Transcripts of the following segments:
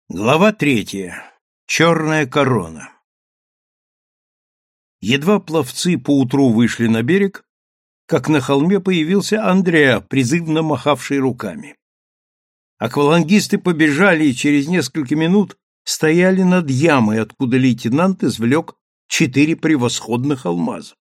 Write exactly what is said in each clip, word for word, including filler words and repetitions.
Глава третья. Черная корона. Едва пловцы поутру вышли на берег, как на холме появился Андреа, призывно махавший руками. Аквалангисты побежали и через несколько минут стояли над ямой, откуда лейтенант извлек четыре превосходных алмаза.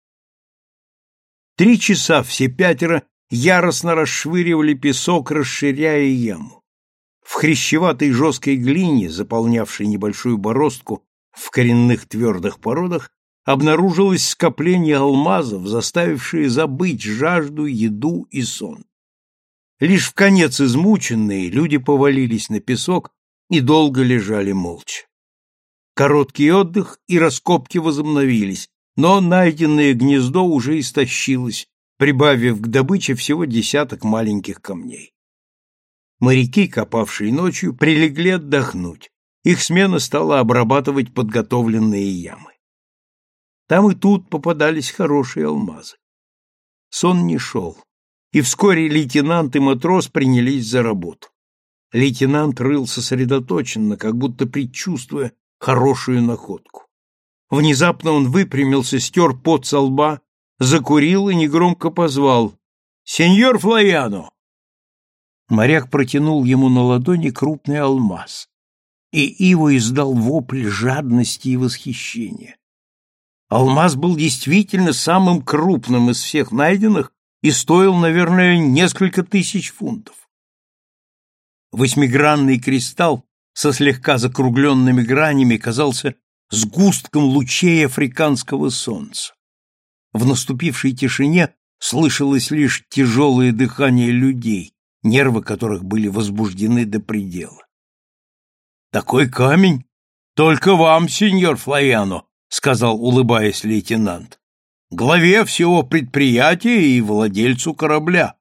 Три часа все пятеро яростно расшвыривали песок, расширяя яму. В хрящеватой жесткой глине, заполнявшей небольшую бороздку в коренных твердых породах, обнаружилось скопление алмазов, заставившие забыть жажду, еду и сон. Лишь вконец измученные люди повалились на песок и долго лежали молча. Короткий отдых и раскопки возобновились, но найденное гнездо уже истощилось, прибавив к добыче всего десяток маленьких камней. Моряки, копавшие ночью, прилегли отдохнуть. Их смена стала обрабатывать подготовленные ямы. Там и тут попадались хорошие алмазы. Сон не шел, и вскоре лейтенант и матрос принялись за работу. Лейтенант рыл сосредоточенно, как будто предчувствуя хорошую находку. Внезапно он выпрямился, стер пот со лба, закурил и негромко позвал: «Сеньор Флояно!» Моряк протянул ему на ладони крупный алмаз, и Иво издал вопль жадности и восхищения. Алмаз был действительно самым крупным из всех найденных и стоил, наверное, несколько тысяч фунтов. Восьмигранный кристалл со слегка закругленными гранями казался сгустком лучей африканского солнца. В наступившей тишине слышалось лишь тяжелое дыхание людей, нервы которых были возбуждены до предела. «Такой камень только вам, сеньор Флояно», — сказал, улыбаясь лейтенант, «главе всего предприятия и владельцу корабля».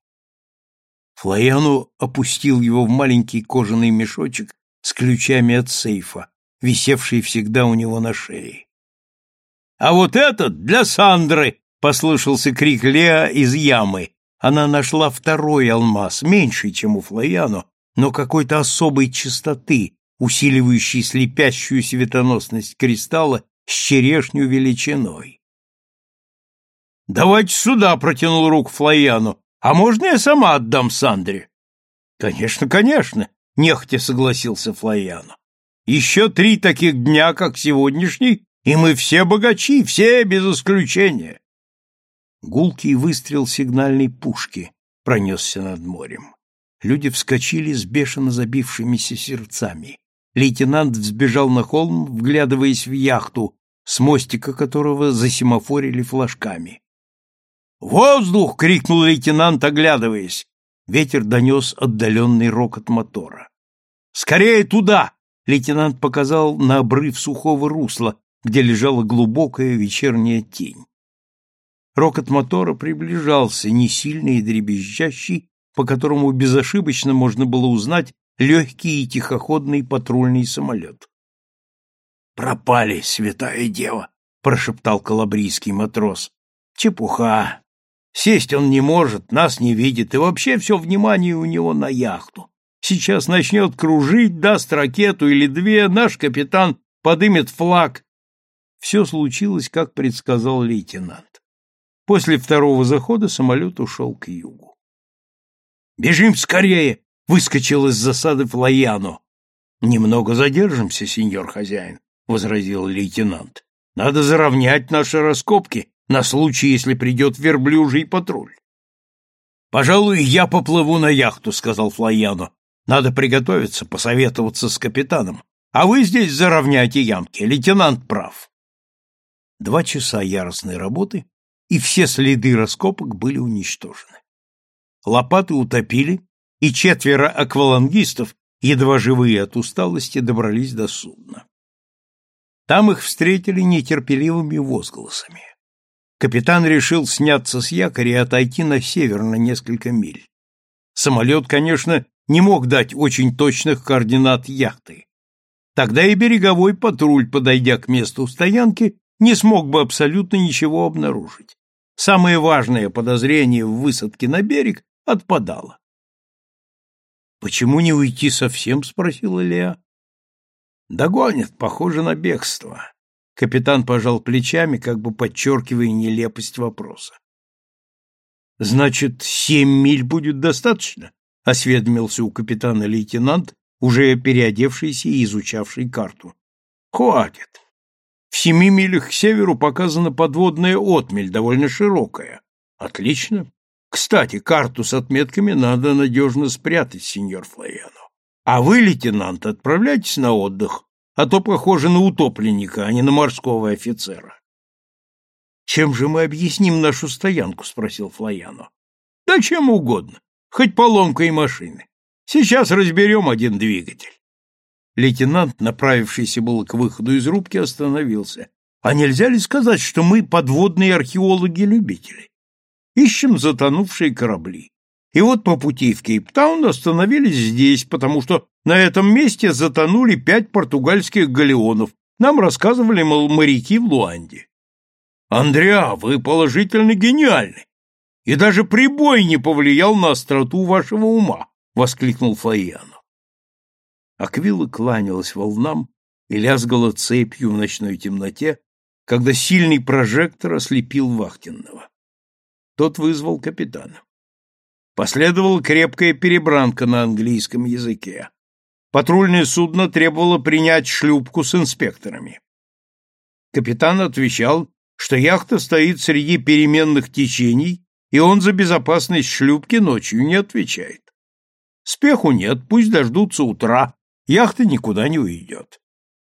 Флояно опустил его в маленький кожаный мешочек с ключами от сейфа, висевший всегда у него на шее. «А вот этот для Сандры!» — послышался крик Леа из ямы. Она нашла второй алмаз, меньший, чем у Флояно, но какой-то особой чистоты, усиливающей слепящую светоносность кристалла с черешню величиной. «Давайте сюда», — протянул руку Флояно. «А можно я сама отдам Сандре?» «Конечно, конечно», — нехотя согласился Флояно. «Еще три таких дня, как сегодняшний, и мы все богачи, все без исключения». Гулкий выстрел сигнальной пушки пронесся над морем. Люди вскочили с бешено забившимися сердцами. Лейтенант взбежал на холм, вглядываясь в яхту, с мостика которого засемафорили флажками. «Воздух!» — крикнул лейтенант, оглядываясь. Ветер донес отдаленный рокот мотора. «Скорее туда!» — лейтенант показал на обрыв сухого русла, где лежала глубокая вечерняя тень. Рокот мотора приближался, несильный и дребезжащий, по которому безошибочно можно было узнать легкий и тихоходный патрульный самолет. «Пропали, святая дева!» — прошептал калабрийский матрос. «Чепуха! Сесть он не может, нас не видит, и вообще все внимание у него на яхту. Сейчас начнет кружить, даст ракету или две, наш капитан подымет флаг». Все случилось, как предсказал лейтенант. После второго захода самолет ушел к югу. «Бежим скорее!» — выскочил из засады Флояно. «Немного задержимся, сеньор хозяин», — возразил лейтенант. «Надо заровнять наши раскопки на случай, если придет верблюжий патруль». «Пожалуй, я поплыву на яхту», — сказал Флояно. «Надо приготовиться, посоветоваться с капитаном. А вы здесь заровняйте ямки, лейтенант прав». Два часа яростной работы, и все следы раскопок были уничтожены. Лопаты утопили, и четверо аквалангистов, едва живые от усталости, добрались до судна. Там их встретили нетерпеливыми возгласами. Капитан решил сняться с якоря и отойти на север на несколько миль. Самолет, конечно, не мог дать очень точных координат яхты. Тогда и береговой патруль, подойдя к месту стоянки, не смог бы абсолютно ничего обнаружить. Самое важное подозрение в высадке на берег отпадало. «Почему не уйти совсем?» — спросила Леа. Догонят, похоже на бегство. Капитан пожал плечами, как бы подчеркивая нелепость вопроса. Значит, семь миль будет достаточно? Осведомился у капитана лейтенант, уже переодевшийся и изучавший карту. Хватит. В семи милях к северу показана подводная отмель, довольно широкая. Отлично. Кстати, карту с отметками надо надежно спрятать, сеньор Флояно. А вы, лейтенант, отправляйтесь на отдых, а то похоже на утопленника, а не на морского офицера. Чем же мы объясним нашу стоянку? Спросил Флояно. Да чем угодно, хоть поломкой машины. Сейчас разберем один двигатель. Лейтенант, направившийся было к выходу из рубки, остановился. А нельзя ли сказать, что мы подводные археологи-любители? Ищем затонувшие корабли. И вот по пути в Кейптаун остановились здесь, потому что на этом месте затонули пять португальских галеонов. Нам рассказывали, мол, моряки в Луанде. Андреа, вы положительно гениальны. И даже прибой не повлиял на остроту вашего ума, воскликнул Флояно. Аквила кланялась волнам и лязгала цепью в ночной темноте, когда сильный прожектор ослепил вахтенного. Тот вызвал капитана. Последовала крепкая перебранка на английском языке. Патрульное судно требовало принять шлюпку с инспекторами. Капитан отвечал, что яхта стоит среди переменных течений, и он за безопасность шлюпки ночью не отвечает. Спеху нет, пусть дождутся утра, яхта никуда не уйдет.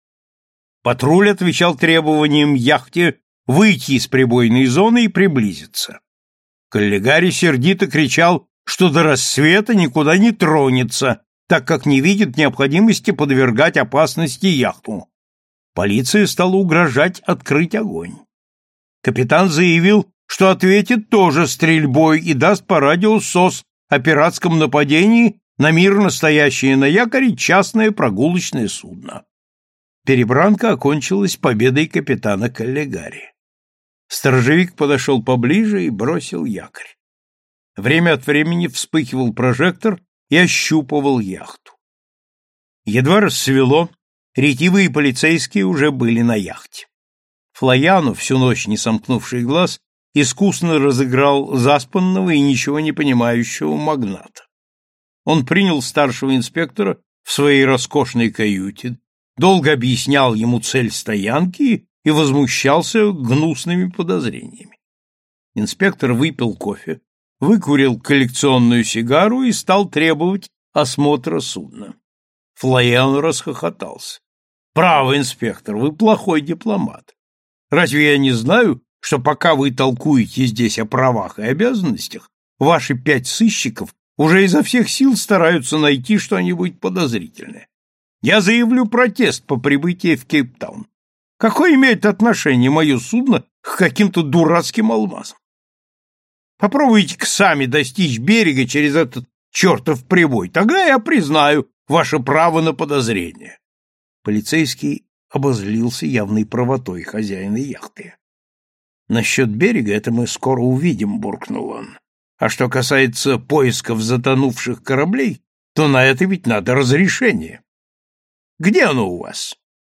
Патруль отвечал требованиям яхте выйти из прибойной зоны и приблизиться. Каллигари сердито кричал, что до рассвета никуда не тронется, так как не видит необходимости подвергать опасности яхту. Полиция стала угрожать открыть огонь. Капитан заявил, что ответит тоже стрельбой и даст по радио СОС о пиратском нападении на мирно стоящее на якоре частное прогулочное судно. Перебранка окончилась победой капитана Каллигари. Сторожевик подошел поближе и бросил якорь. Время от времени вспыхивал прожектор и ощупывал яхту. Едва рассвело, ретивые полицейские уже были на яхте. Флояно, всю ночь не сомкнувший глаз, искусно разыграл заспанного и ничего не понимающего магната. Он принял старшего инспектора в своей роскошной каюте, долго объяснял ему цель стоянки и возмущался гнусными подозрениями. Инспектор выпил кофе, выкурил коллекционную сигару и стал требовать осмотра судна. Флояно расхохотался. «Право, инспектор, вы плохой дипломат. Разве я не знаю, что пока вы толкуете здесь о правах и обязанностях, ваши пять сыщиков уже изо всех сил стараются найти что-нибудь подозрительное? Я заявлю протест по прибытии в Кейптаун. Какое имеет отношение мое судно к каким-то дурацким алмазам? Попробуйте-ка сами достичь берега через этот чертов прибой, тогда я признаю ваше право на подозрение». Полицейский обозлился явной правотой хозяина яхты. «Насчет берега это мы скоро увидим», — буркнул он. «А что касается поисков затонувших кораблей, то на это ведь надо разрешение. Где оно у вас?»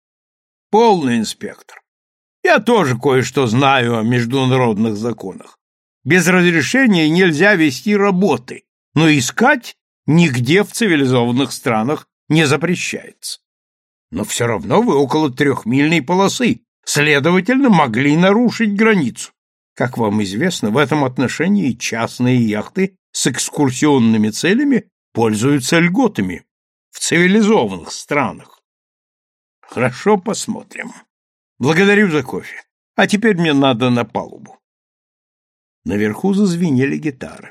«Полный инспектор. Я тоже кое-что знаю о международных законах. Без разрешения нельзя вести работы, но искать нигде в цивилизованных странах не запрещается. Но все равно вы около трехмильной полосы, следовательно, могли нарушить границу. Как вам известно, в этом отношении частные яхты с экскурсионными целями пользуются льготами в цивилизованных странах. Хорошо, посмотрим. Благодарю за кофе. А теперь мне надо на палубу». Наверху зазвенели гитары.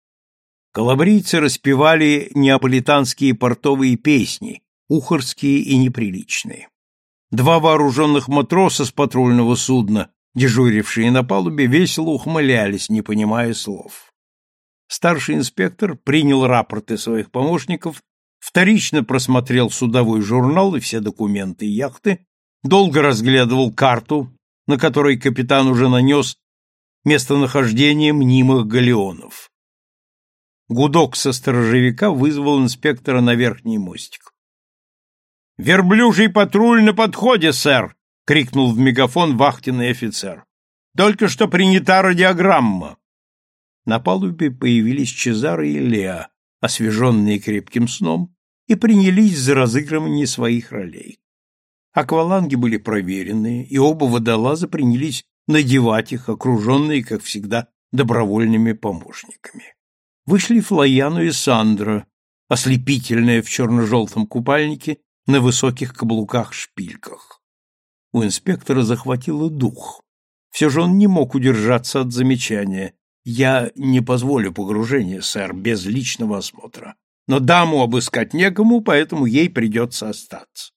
Калабрийцы распевали неаполитанские портовые песни, ухарские и неприличные. Два вооруженных матроса с патрульного судна, дежурившие на палубе, весело ухмылялись, не понимая слов. Старший инспектор принял рапорты своих помощников, вторично просмотрел судовой журнал и все документы яхты, долго разглядывал карту, на которой капитан уже нанес местонахождение мнимых галеонов. Гудок со сторожевика вызвал инспектора на верхний мостик. «Верблюжий патруль на подходе, сэр!» — крикнул в мегафон вахтенный офицер. «Только что принята радиограмма!» На палубе появились Чезаро и Леа, освеженные крепким сном, и принялись за разыгрывание своих ролей. Акваланги были проверенные, и оба водолаза принялись надевать их, окруженные, как всегда, добровольными помощниками. Вышли Флояно и Сандро, ослепительная в черно-желтом купальнике на высоких каблуках-шпильках. У инспектора захватило дух. Все же он не мог удержаться от замечания: «Я не позволю погружения, сэр, без личного осмотра. Но даму обыскать некому, поэтому ей придется остаться».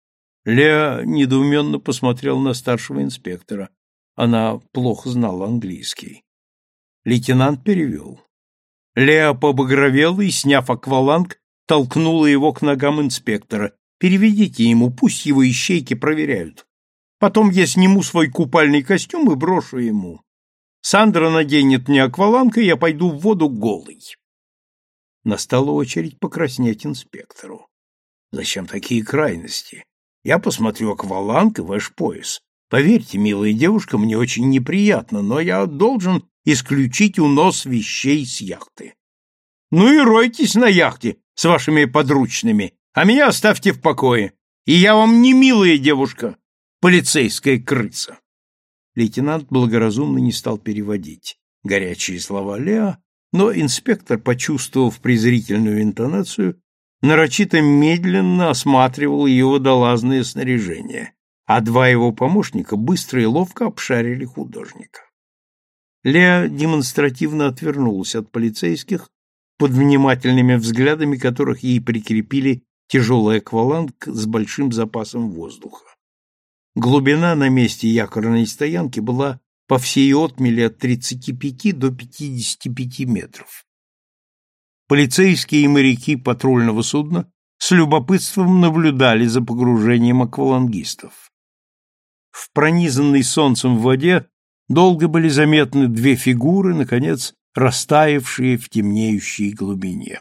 Леа недоуменно посмотрел на старшего инспектора. Она плохо знала английский. Лейтенант перевел. Леа побагровела и, сняв акваланг, толкнула его к ногам инспектора. «Переведите ему, пусть его ищейки проверяют. Потом я сниму свой купальный костюм и брошу ему. Сандра наденет мне акваланг, и я пойду в воду голый». Настала очередь покраснеть инспектору. «Зачем такие крайности? Я посмотрю акваланг и ваш пояс. Поверьте, милая девушка, мне очень неприятно, но я должен исключить унос вещей с яхты. Ну и ройтесь на яхте с вашими подручными, а меня оставьте в покое. И я вам не милая девушка, полицейская крыса». Лейтенант благоразумно не стал переводить горячие слова Леа, но инспектор, почувствовав презрительную интонацию, нарочито медленно осматривал ее водолазное снаряжение, а два его помощника быстро и ловко обшарили художника. Леа демонстративно отвернулась от полицейских, под внимательными взглядами которых ей прикрепили тяжелый акваланг с большим запасом воздуха. Глубина на месте якорной стоянки была по всей отмели от тридцати пяти до пятидесяти пяти метров. Полицейские и моряки патрульного судна с любопытством наблюдали за погружением аквалангистов. В пронизанной солнцем воде долго были заметны две фигуры, наконец, растаявшие в темнеющей глубине.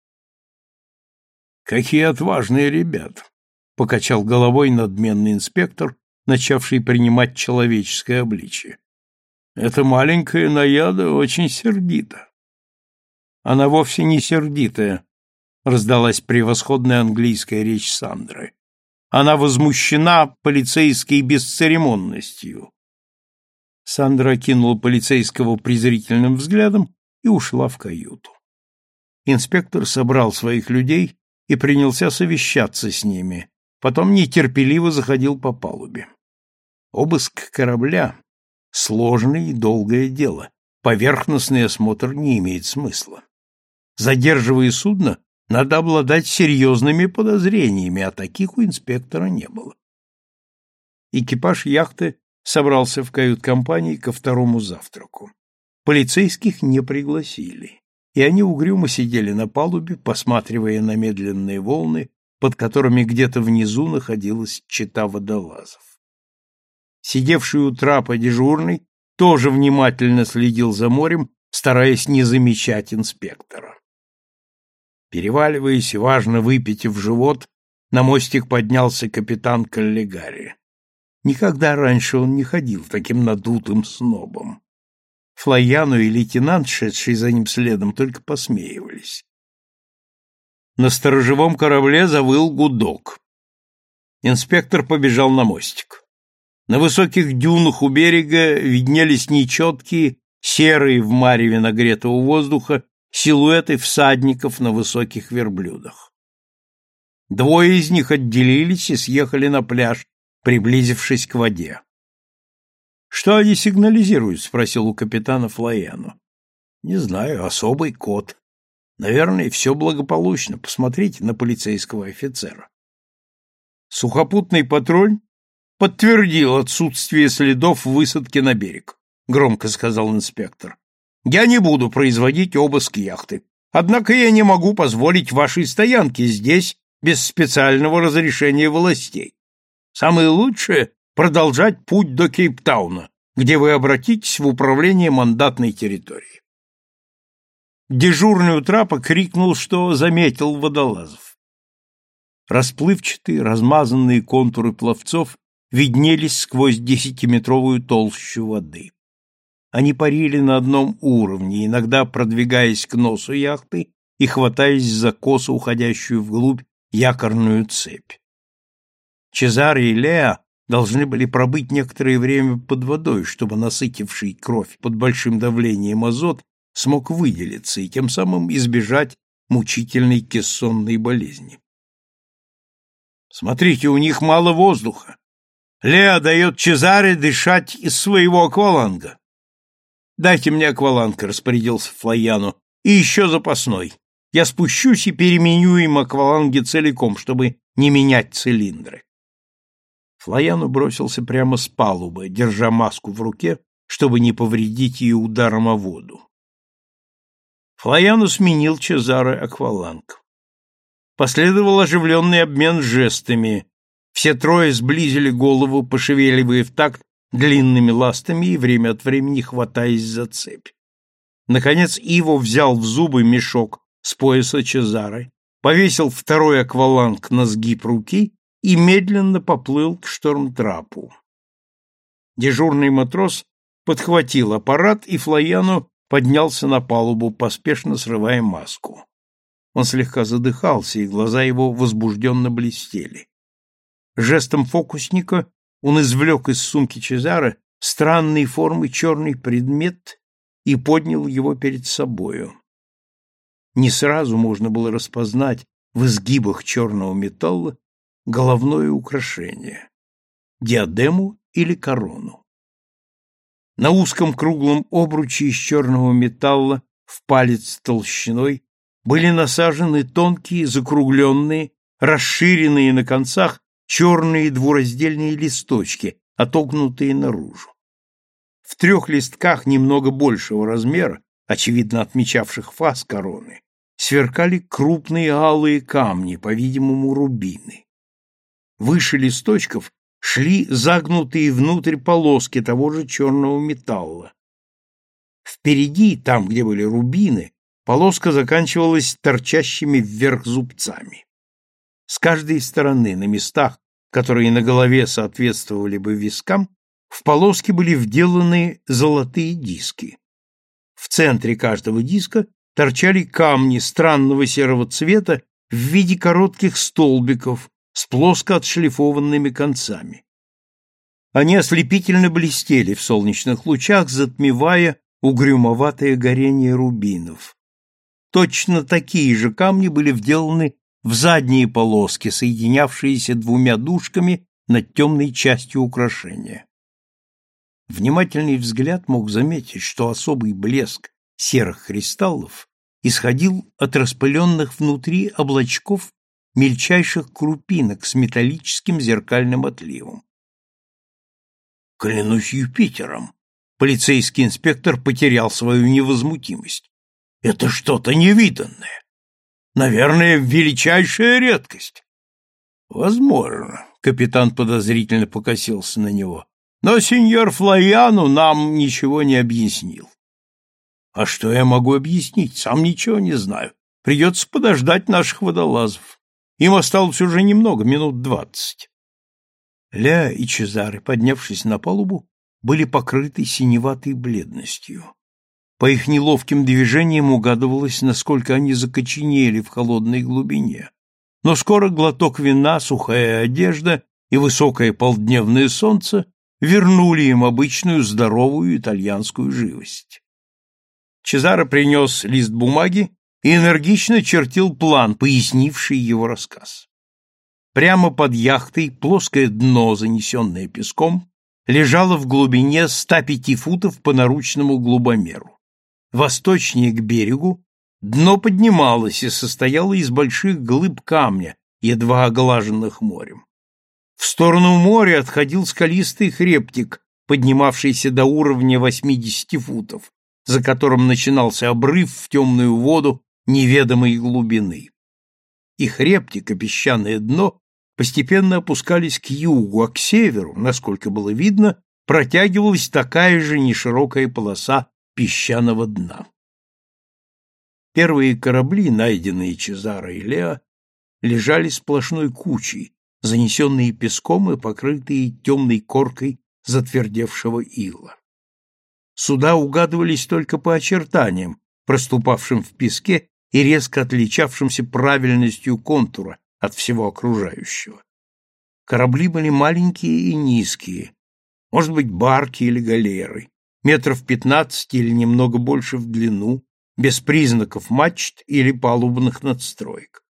«Какие отважные ребята!» — покачал головой надменный инспектор, начавший принимать человеческое обличие. «Эта маленькая наяда очень сердита». «Она вовсе не сердитая», — раздалась превосходная английская речь Сандры. «Она возмущена полицейской бесцеремонностью». Сандра окинула полицейского презрительным взглядом и ушла в каюту. Инспектор собрал своих людей и принялся совещаться с ними, потом нетерпеливо заходил по палубе. Обыск корабля — сложное и долгое дело, поверхностный осмотр не имеет смысла. Задерживая судно, надо обладать серьезными подозрениями, а таких у инспектора не было. Экипаж яхты собрался в кают-компании ко второму завтраку. Полицейских не пригласили, и они угрюмо сидели на палубе, посматривая на медленные волны, под которыми где-то внизу находилась чета водолазов. Сидевший у трапа дежурный тоже внимательно следил за морем, стараясь не замечать инспектора. Переваливаясь и важно выпитив живот, на мостик поднялся капитан Каллигари. Никогда раньше он не ходил таким надутым снобом. Флояно и лейтенант, шедший за ним следом, только посмеивались. На сторожевом корабле завыл гудок. Инспектор побежал на мостик. На высоких дюнах у берега виднелись нечеткие, серые в мареве нагретого воздуха, силуэты всадников на высоких верблюдах. Двое из них отделились и съехали на пляж, приблизившись к воде. — Что они сигнализируют? — спросил у капитана Флояно. — Не знаю, особый код. Наверное, все благополучно. Посмотрите на полицейского офицера. Сухопутный патруль подтвердил отсутствие следов высадки на берег, — громко сказал инспектор. — Я не буду производить обыск яхты. Однако я не могу позволить вашей стоянке здесь без специального разрешения властей. Самое лучшее — продолжать путь до Кейптауна, где вы обратитесь в управление мандатной территории. Дежурный у трапа крикнул, что заметил водолазов. Расплывчатые, размазанные контуры пловцов виднелись сквозь десятиметровую толщу воды. Они парили на одном уровне, иногда продвигаясь к носу яхты и хватаясь за косо уходящую вглубь якорную цепь. Чезаре и Леа должны были пробыть некоторое время под водой, чтобы насытивший кровь под большим давлением азот смог выделиться и тем самым избежать мучительной кессонной болезни. «Смотрите, у них мало воздуха. Леа дает Чезаре дышать из своего акваланга». «Дайте мне акваланг», — распорядился Флайяно, — «и еще запасной. Я спущусь и переменю им акваланги целиком, чтобы не менять цилиндры». Флайяно бросился прямо с палубы, держа маску в руке, чтобы не повредить ее ударом о воду. Флайяно сменил Чезаре акваланг. Последовал оживленный обмен жестами. Все трое сблизили голову, пошевеливая в такт длинными ластами и время от времени хватаясь за цепь. Наконец Иво взял в зубы мешок с пояса Чезаре, повесил второй акваланг на сгиб руки и медленно поплыл к штормтрапу. Дежурный матрос подхватил аппарат, и Флайяно поднялся на палубу, поспешно срывая маску. Он слегка задыхался, и глаза его возбужденно блестели. Жестом фокусника он извлек из сумки Чезаре странной формы черный предмет и поднял его перед собою. Не сразу можно было распознать в изгибах черного металла головное украшение — диадему или корону. На узком круглом обруче из черного металла в палец толщиной были насажены тонкие, закругленные, расширенные на концах черные двураздельные листочки, отогнутые наружу. В трех листках немного большего размера, очевидно отмечавших фас короны, сверкали крупные алые камни, по-видимому, рубины. Выше листочков шли загнутые внутрь полоски того же черного металла. Впереди, там, где были рубины, полоска заканчивалась торчащими вверх зубцами. С каждой стороны, на местах, которые на голове соответствовали бы вискам, в полоски были вделаны золотые диски. В центре каждого диска торчали камни странного серого цвета в виде коротких столбиков с плоско отшлифованными концами. Они ослепительно блестели в солнечных лучах, затмевая угрюмоватое горение рубинов. Точно такие же камни были вделаны в задние полоски, соединявшиеся двумя дужками над темной частью украшения. Внимательный взгляд мог заметить, что особый блеск серых кристаллов исходил от распыленных внутри облачков мельчайших крупинок с металлическим зеркальным отливом. Клянусь Юпитером, полицейский инспектор потерял свою невозмутимость. Это что-то невиданное. Наверное, величайшая редкость. Возможно, капитан подозрительно покосился на него. Но сеньор Флайяно нам ничего не объяснил. А что я могу объяснить? Сам ничего не знаю. Придется подождать наших водолазов. Им осталось уже немного, минут двадцать. Леа и Чезаре, поднявшись на палубу, были покрыты синеватой бледностью. По их неловким движениям угадывалось, насколько они закоченели в холодной глубине. Но скоро глоток вина, сухая одежда и высокое полдневное солнце вернули им обычную здоровую итальянскую живость. Чезаре принес лист бумаги и энергично чертил план, пояснивший его рассказ. Прямо под яхтой плоское дно, занесенное песком, лежало в глубине ста пяти футов по наручному глубомеру. Восточнее к берегу дно поднималось и состояло из больших глыб камня, едва оглаженных морем. В сторону моря отходил скалистый хребтик, поднимавшийся до уровня восьмидесяти футов, за которым начинался обрыв в темную воду неведомой глубины. И хребтик, и песчаное дно постепенно опускались к югу, а к северу, насколько было видно, протягивалась такая же неширокая полоса песчаного дна. Первые корабли, найденные Чезаре и Леа, лежали сплошной кучей, занесенные песком и покрытые темной коркой затвердевшего ила. Суда угадывались только по очертаниям, проступавшим в песке и резко отличавшимся правильностью контура от всего окружающего. Корабли были маленькие и низкие, может быть, барки или галеры, метров пятнадцать или немного больше в длину, без признаков мачт или палубных надстроек.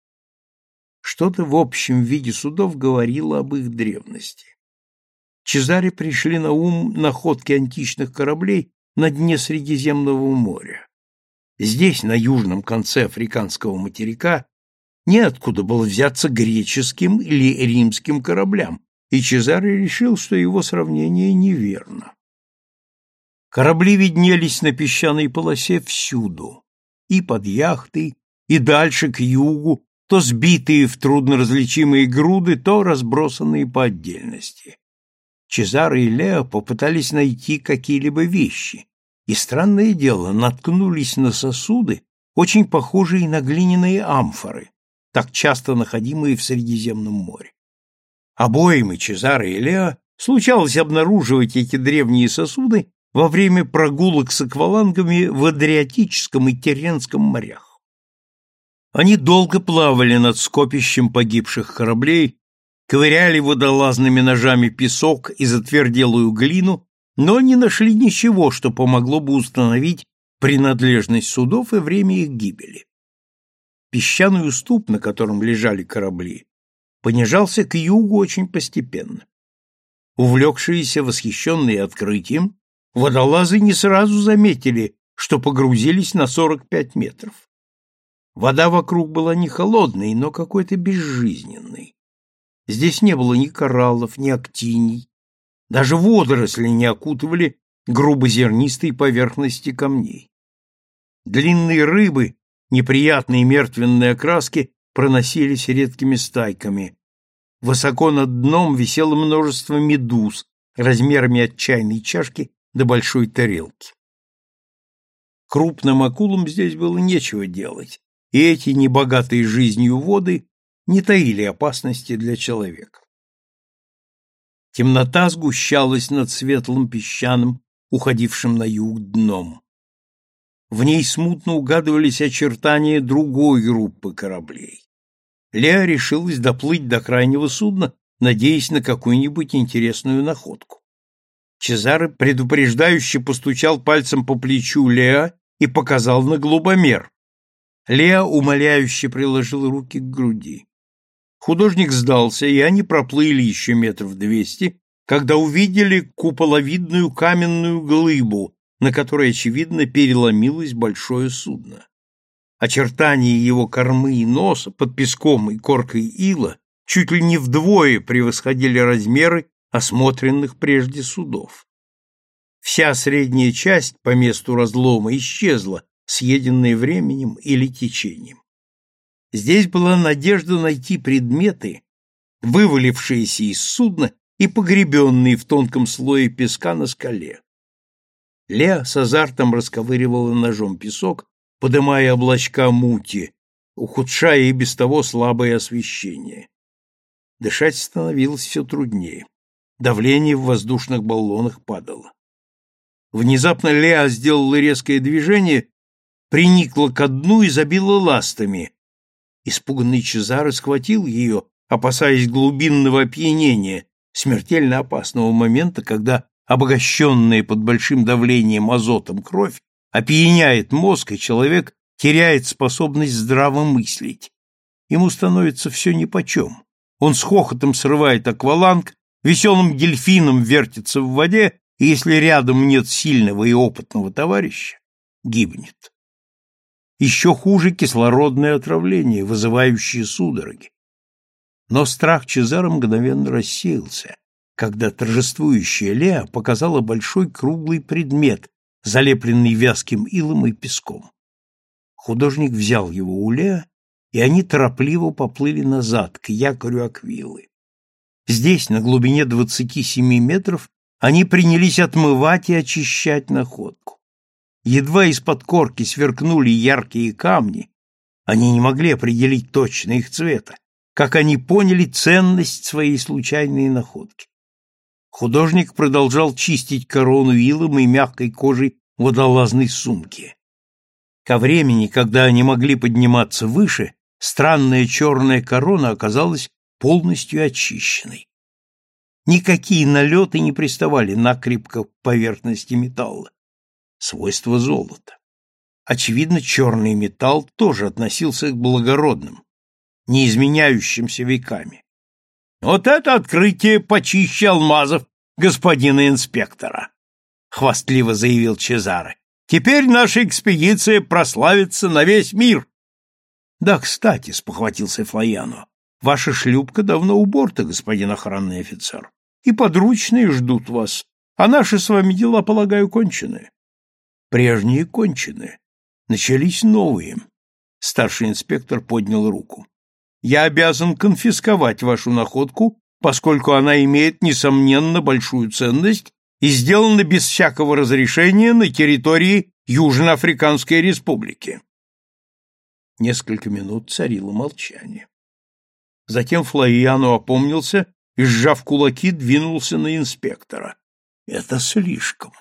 Что-то в общем виде судов говорило об их древности. Чезаре пришли на ум находки античных кораблей на дне Средиземного моря. Здесь, на южном конце африканского материка, неоткуда было взяться греческим или римским кораблям, и Чезаре решил, что его сравнение неверно. Корабли виднелись на песчаной полосе всюду, и под яхтой, и дальше к югу, то сбитые в трудноразличимые груды, то разбросанные по отдельности. Чезаре и Лео попытались найти какие-либо вещи, и, странное дело, наткнулись на сосуды, очень похожие на глиняные амфоры, так часто находимые в Средиземном море. Обоим, и Чезаре, и Лео, случалось обнаруживать эти древние сосуды во время прогулок с аквалангами в Адриатическом и Тирренском морях. Они долго плавали над скопищем погибших кораблей, ковыряли водолазными ножами песок и затверделую глину, но не нашли ничего, что помогло бы установить принадлежность судов и время их гибели. Песчаный уступ, на котором лежали корабли, понижался к югу очень постепенно. Увлекшиеся, восхищенные открытием, водолазы не сразу заметили, что погрузились на сорок пять метров. Вода вокруг была не холодной, но какой-то безжизненной. Здесь не было ни кораллов, ни актиний, даже водоросли не окутывали грубозернистой поверхности камней. Длинные рыбы, неприятные мертвенные окраски, проносились редкими стайками. Высоко над дном висело множество медуз размерами от чайной чашки до большой тарелки. Крупным акулам здесь было нечего делать, и эти небогатые жизнью воды не таили опасности для человека. Темнота сгущалась над светлым песчаным, уходившим на юг дном. В ней смутно угадывались очертания другой группы кораблей. Лео решилась доплыть до крайнего судна, надеясь на какую-нибудь интересную находку. Чезаре предупреждающе постучал пальцем по плечу Лео и показал на глубомер. Лео умоляюще приложил руки к груди. Художник сдался, и они проплыли еще метров двести, когда увидели куполовидную каменную глыбу, на которой, очевидно, переломилось большое судно. Очертания его кормы и носа под песком и коркой ила чуть ли не вдвое превосходили размеры осмотренных прежде судов. Вся средняя часть по месту разлома исчезла, съеденная временем или течением. Здесь была надежда найти предметы, вывалившиеся из судна и погребенные в тонком слое песка на скале. Лео с азартом расковыривала ножом песок, подымая облачка мути, ухудшая и без того слабое освещение. Дышать становилось все труднее. Давление в воздушных баллонах падало. Внезапно Лео сделала резкое движение, приникла ко дну и забила ластами. Испуганный Чезаре схватил ее, опасаясь глубинного опьянения, смертельно опасного момента, когда обогащенная под большим давлением азотом кровь опьяняет мозг, и человек теряет способность здраво мыслить. Ему становится все нипочем. Он с хохотом срывает акваланг, веселым дельфином вертится в воде, и если рядом нет сильного и опытного товарища, гибнет. Еще хуже кислородное отравление, вызывающее судороги. Но страх Чезаре мгновенно рассеялся, когда торжествующая Лео показала большой круглый предмет, залепленный вязким илом и песком. Художник взял его у Лео, и они торопливо поплыли назад, к якорю Аквилы. Здесь, на глубине двадцати семи метров, они принялись отмывать и очищать находку. Едва из-под корки сверкнули яркие камни, они не могли определить точно их цвета, как они поняли ценность своей случайной находки. Художник продолжал чистить корону илом и мягкой кожей водолазной сумки. Ко времени, когда они могли подниматься выше, странная черная корона оказалась полностью очищенной. Никакие налеты не приставали накрепко к поверхности металла. Свойство золота. Очевидно, черный металл тоже относился к благородным, не изменяющимся веками. «Вот это открытие почище алмазов господина инспектора!» — хвастливо заявил Чезаре. «Теперь наша экспедиция прославится на весь мир!» «Да, кстати», — спохватился Флояно, — «ваша шлюпка давно у борта, господин охранный офицер, и подручные ждут вас, а наши с вами дела, полагаю, кончены». «Прежние кончены. Начались новые». Старший инспектор поднял руку. «Я обязан конфисковать вашу находку, поскольку она имеет, несомненно, большую ценность и сделана без всякого разрешения на территории Южноафриканской Республики». Несколько минут царило молчание. Затем Флояно опомнился и, сжав кулаки, двинулся на инспектора. «Это слишком.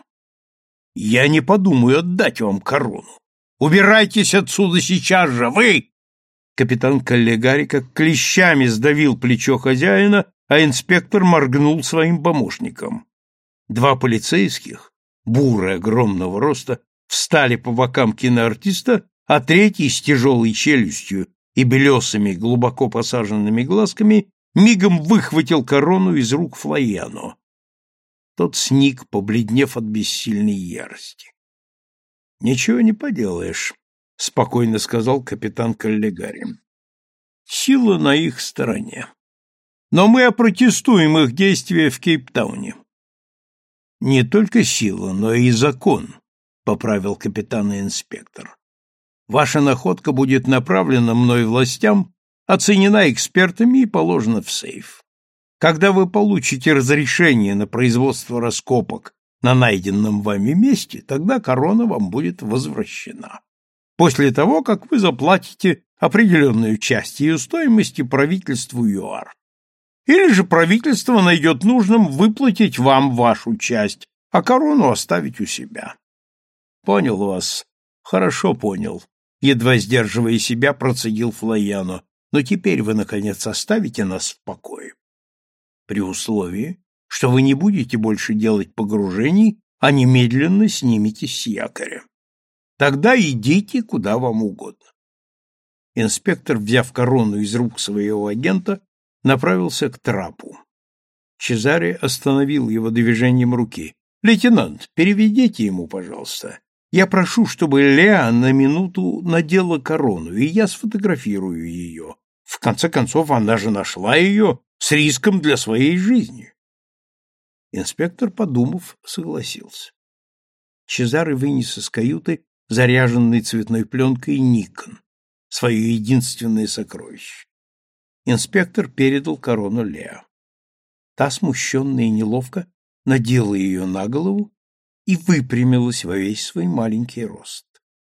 Я не подумаю отдать вам корону. Убирайтесь отсюда сейчас же, вы!» Капитан Каллигари как клещами сдавил плечо хозяина, а инспектор моргнул своим помощником. Два полицейских, буры огромного роста, встали по бокам киноартиста, а третий с тяжелой челюстью и белесыми, глубоко посаженными глазками мигом выхватил корону из рук Флояно. Тот сник, побледнев от бессильной ярости. «Ничего не поделаешь», — спокойно сказал капитан Каллигари. «Сила на их стороне. Но мы опротестуем их действия в Кейптауне». «Не только сила, но и закон», — поправил капитан и инспектор. «Ваша находка будет направлена мной властям, оценена экспертами и положена в сейф. Когда вы получите разрешение на производство раскопок на найденном вами месте, тогда корона вам будет возвращена. После того, как вы заплатите определенную часть ее стоимости правительству ЮАР. Или же правительство найдет нужным выплатить вам вашу часть, а корону оставить у себя». «Понял вас. Хорошо понял», — едва сдерживая себя, процедил Флояно. «Но теперь вы, наконец, оставите нас в покое. При условии, что вы не будете больше делать погружений, а немедленно сниметесь с якоря. Тогда идите куда вам угодно». Инспектор, взяв корону из рук своего агента, направился к трапу. Чезаре остановил его движением руки. «Лейтенант, переведите ему, пожалуйста. Я прошу, чтобы Леа на минуту надела корону, и я сфотографирую ее. В конце концов, она же нашла ее с риском для своей жизни». Инспектор, подумав, согласился. Чезаре вынес из каюты заряженный цветной пленкой Никон, свое единственное сокровище. Инспектор передал корону Леа. Та, смущенная и неловко, надела ее на голову и выпрямилась во весь свой маленький рост.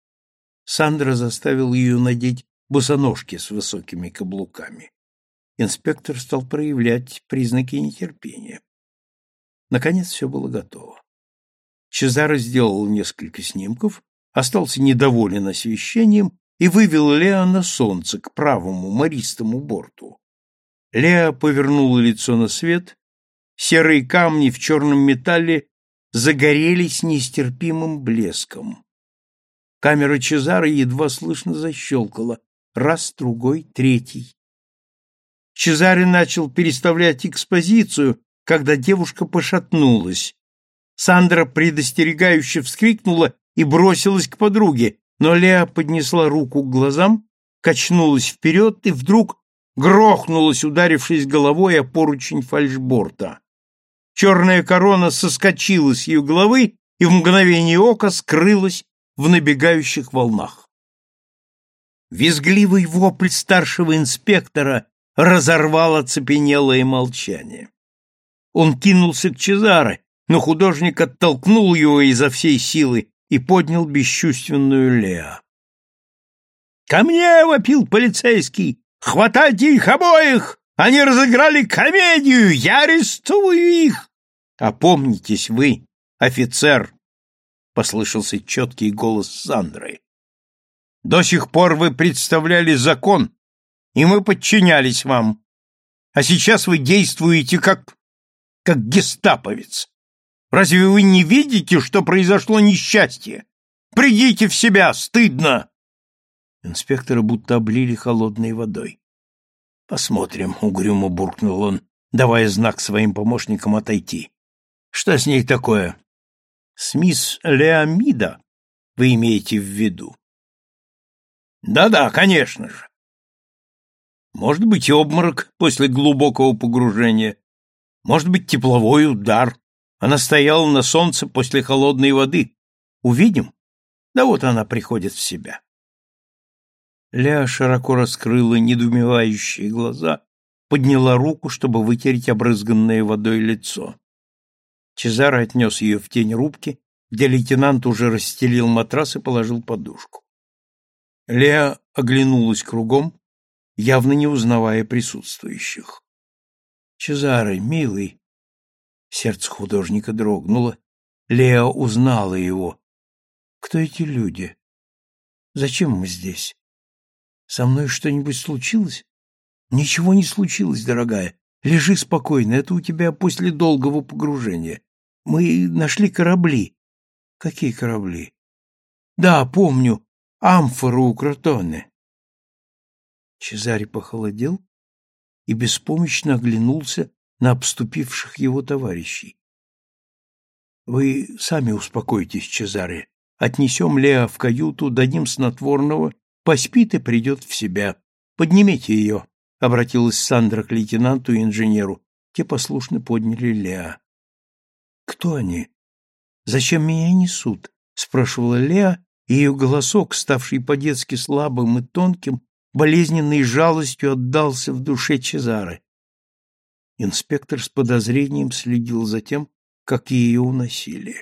Сандра заставил ее надеть босоножки с высокими каблуками. Инспектор стал проявлять признаки нетерпения. Наконец все было готово. Чезаре сделал несколько снимков, остался недоволен освещением и вывел Леа на солнце к правому мористому борту. Леа повернула лицо на свет, серые камни в черном металле загорелись нестерпимым блеском. Камера Чезаре едва слышно защелкала. Раз, другой, третий. Чезаре начал переставлять экспозицию, когда девушка пошатнулась. Сандра предостерегающе вскрикнула и бросилась к подруге, но Леа поднесла руку к глазам, качнулась вперед и вдруг грохнулась, ударившись головой о поручень фальшборта. Черная корона соскочила с ее головы и в мгновение ока скрылась в набегающих волнах. Визгливый вопль старшего инспектора разорвал оцепенелое молчание. Он кинулся к Чезаре, но художник оттолкнул его изо всей силы и поднял бесчувственную Леа. «Ко мне!» — вопил полицейский. Хватайте их обоих! Они разыграли комедию! Я арестую их!» «Опомнитесь вы, офицер!» — послышался четкий голос Сандры. «До сих пор вы представляли закон, и мы подчинялись вам. А сейчас вы действуете как... как гестаповец. Разве вы не видите, что произошло несчастье? Придите в себя, стыдно!» Инспектора будто облили холодной водой. «Посмотрим», — угрюмо буркнул он, давая знак своим помощникам отойти. «Что с ней такое?» «С мисс Леомида вы имеете в виду?» «Да-да, конечно же. Может быть, обморок после глубокого погружения, может быть, тепловой удар. Она стояла на солнце после холодной воды. Увидим? Да вот она приходит в себя». Леа широко раскрыла недоумевающие глаза, подняла руку, чтобы вытереть обрызганное водой лицо. Чезаро отнес ее в тень рубки, где лейтенант уже расстелил матрас и положил подушку. Леа оглянулась кругом, явно не узнавая присутствующих. «Чезаро, милый!» Сердце художника дрогнуло. Леа узнала его. «Кто эти люди? Зачем мы здесь? Со мной что-нибудь случилось?» «Ничего не случилось, дорогая. Лежи спокойно, это у тебя после долгого погружения. Мы нашли корабли». «Какие корабли?» «Да, помню. Амфору у Кротоне». Чезаре похолодел и беспомощно оглянулся на обступивших его товарищей. «Вы сами успокойтесь, Чезаре. Отнесем Леа в каюту, дадим снотворного, поспит и придет в себя. Поднимите ее», — обратилась Сандра к лейтенанту и инженеру. Те послушно подняли Леа. «Кто они? Зачем меня несут?» — спрашивала Леа, и ее голосок, ставший по-детски слабым и тонким, болезненной жалостью отдался в душе Чезаре. Инспектор с подозрением следил за тем, как ее уносили.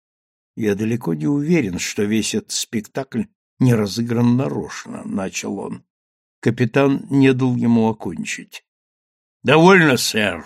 «Я далеко не уверен, что весь этот спектакль не разыгран нарочно», — начал он. Капитан не дал ему окончить. «Довольно, сэр.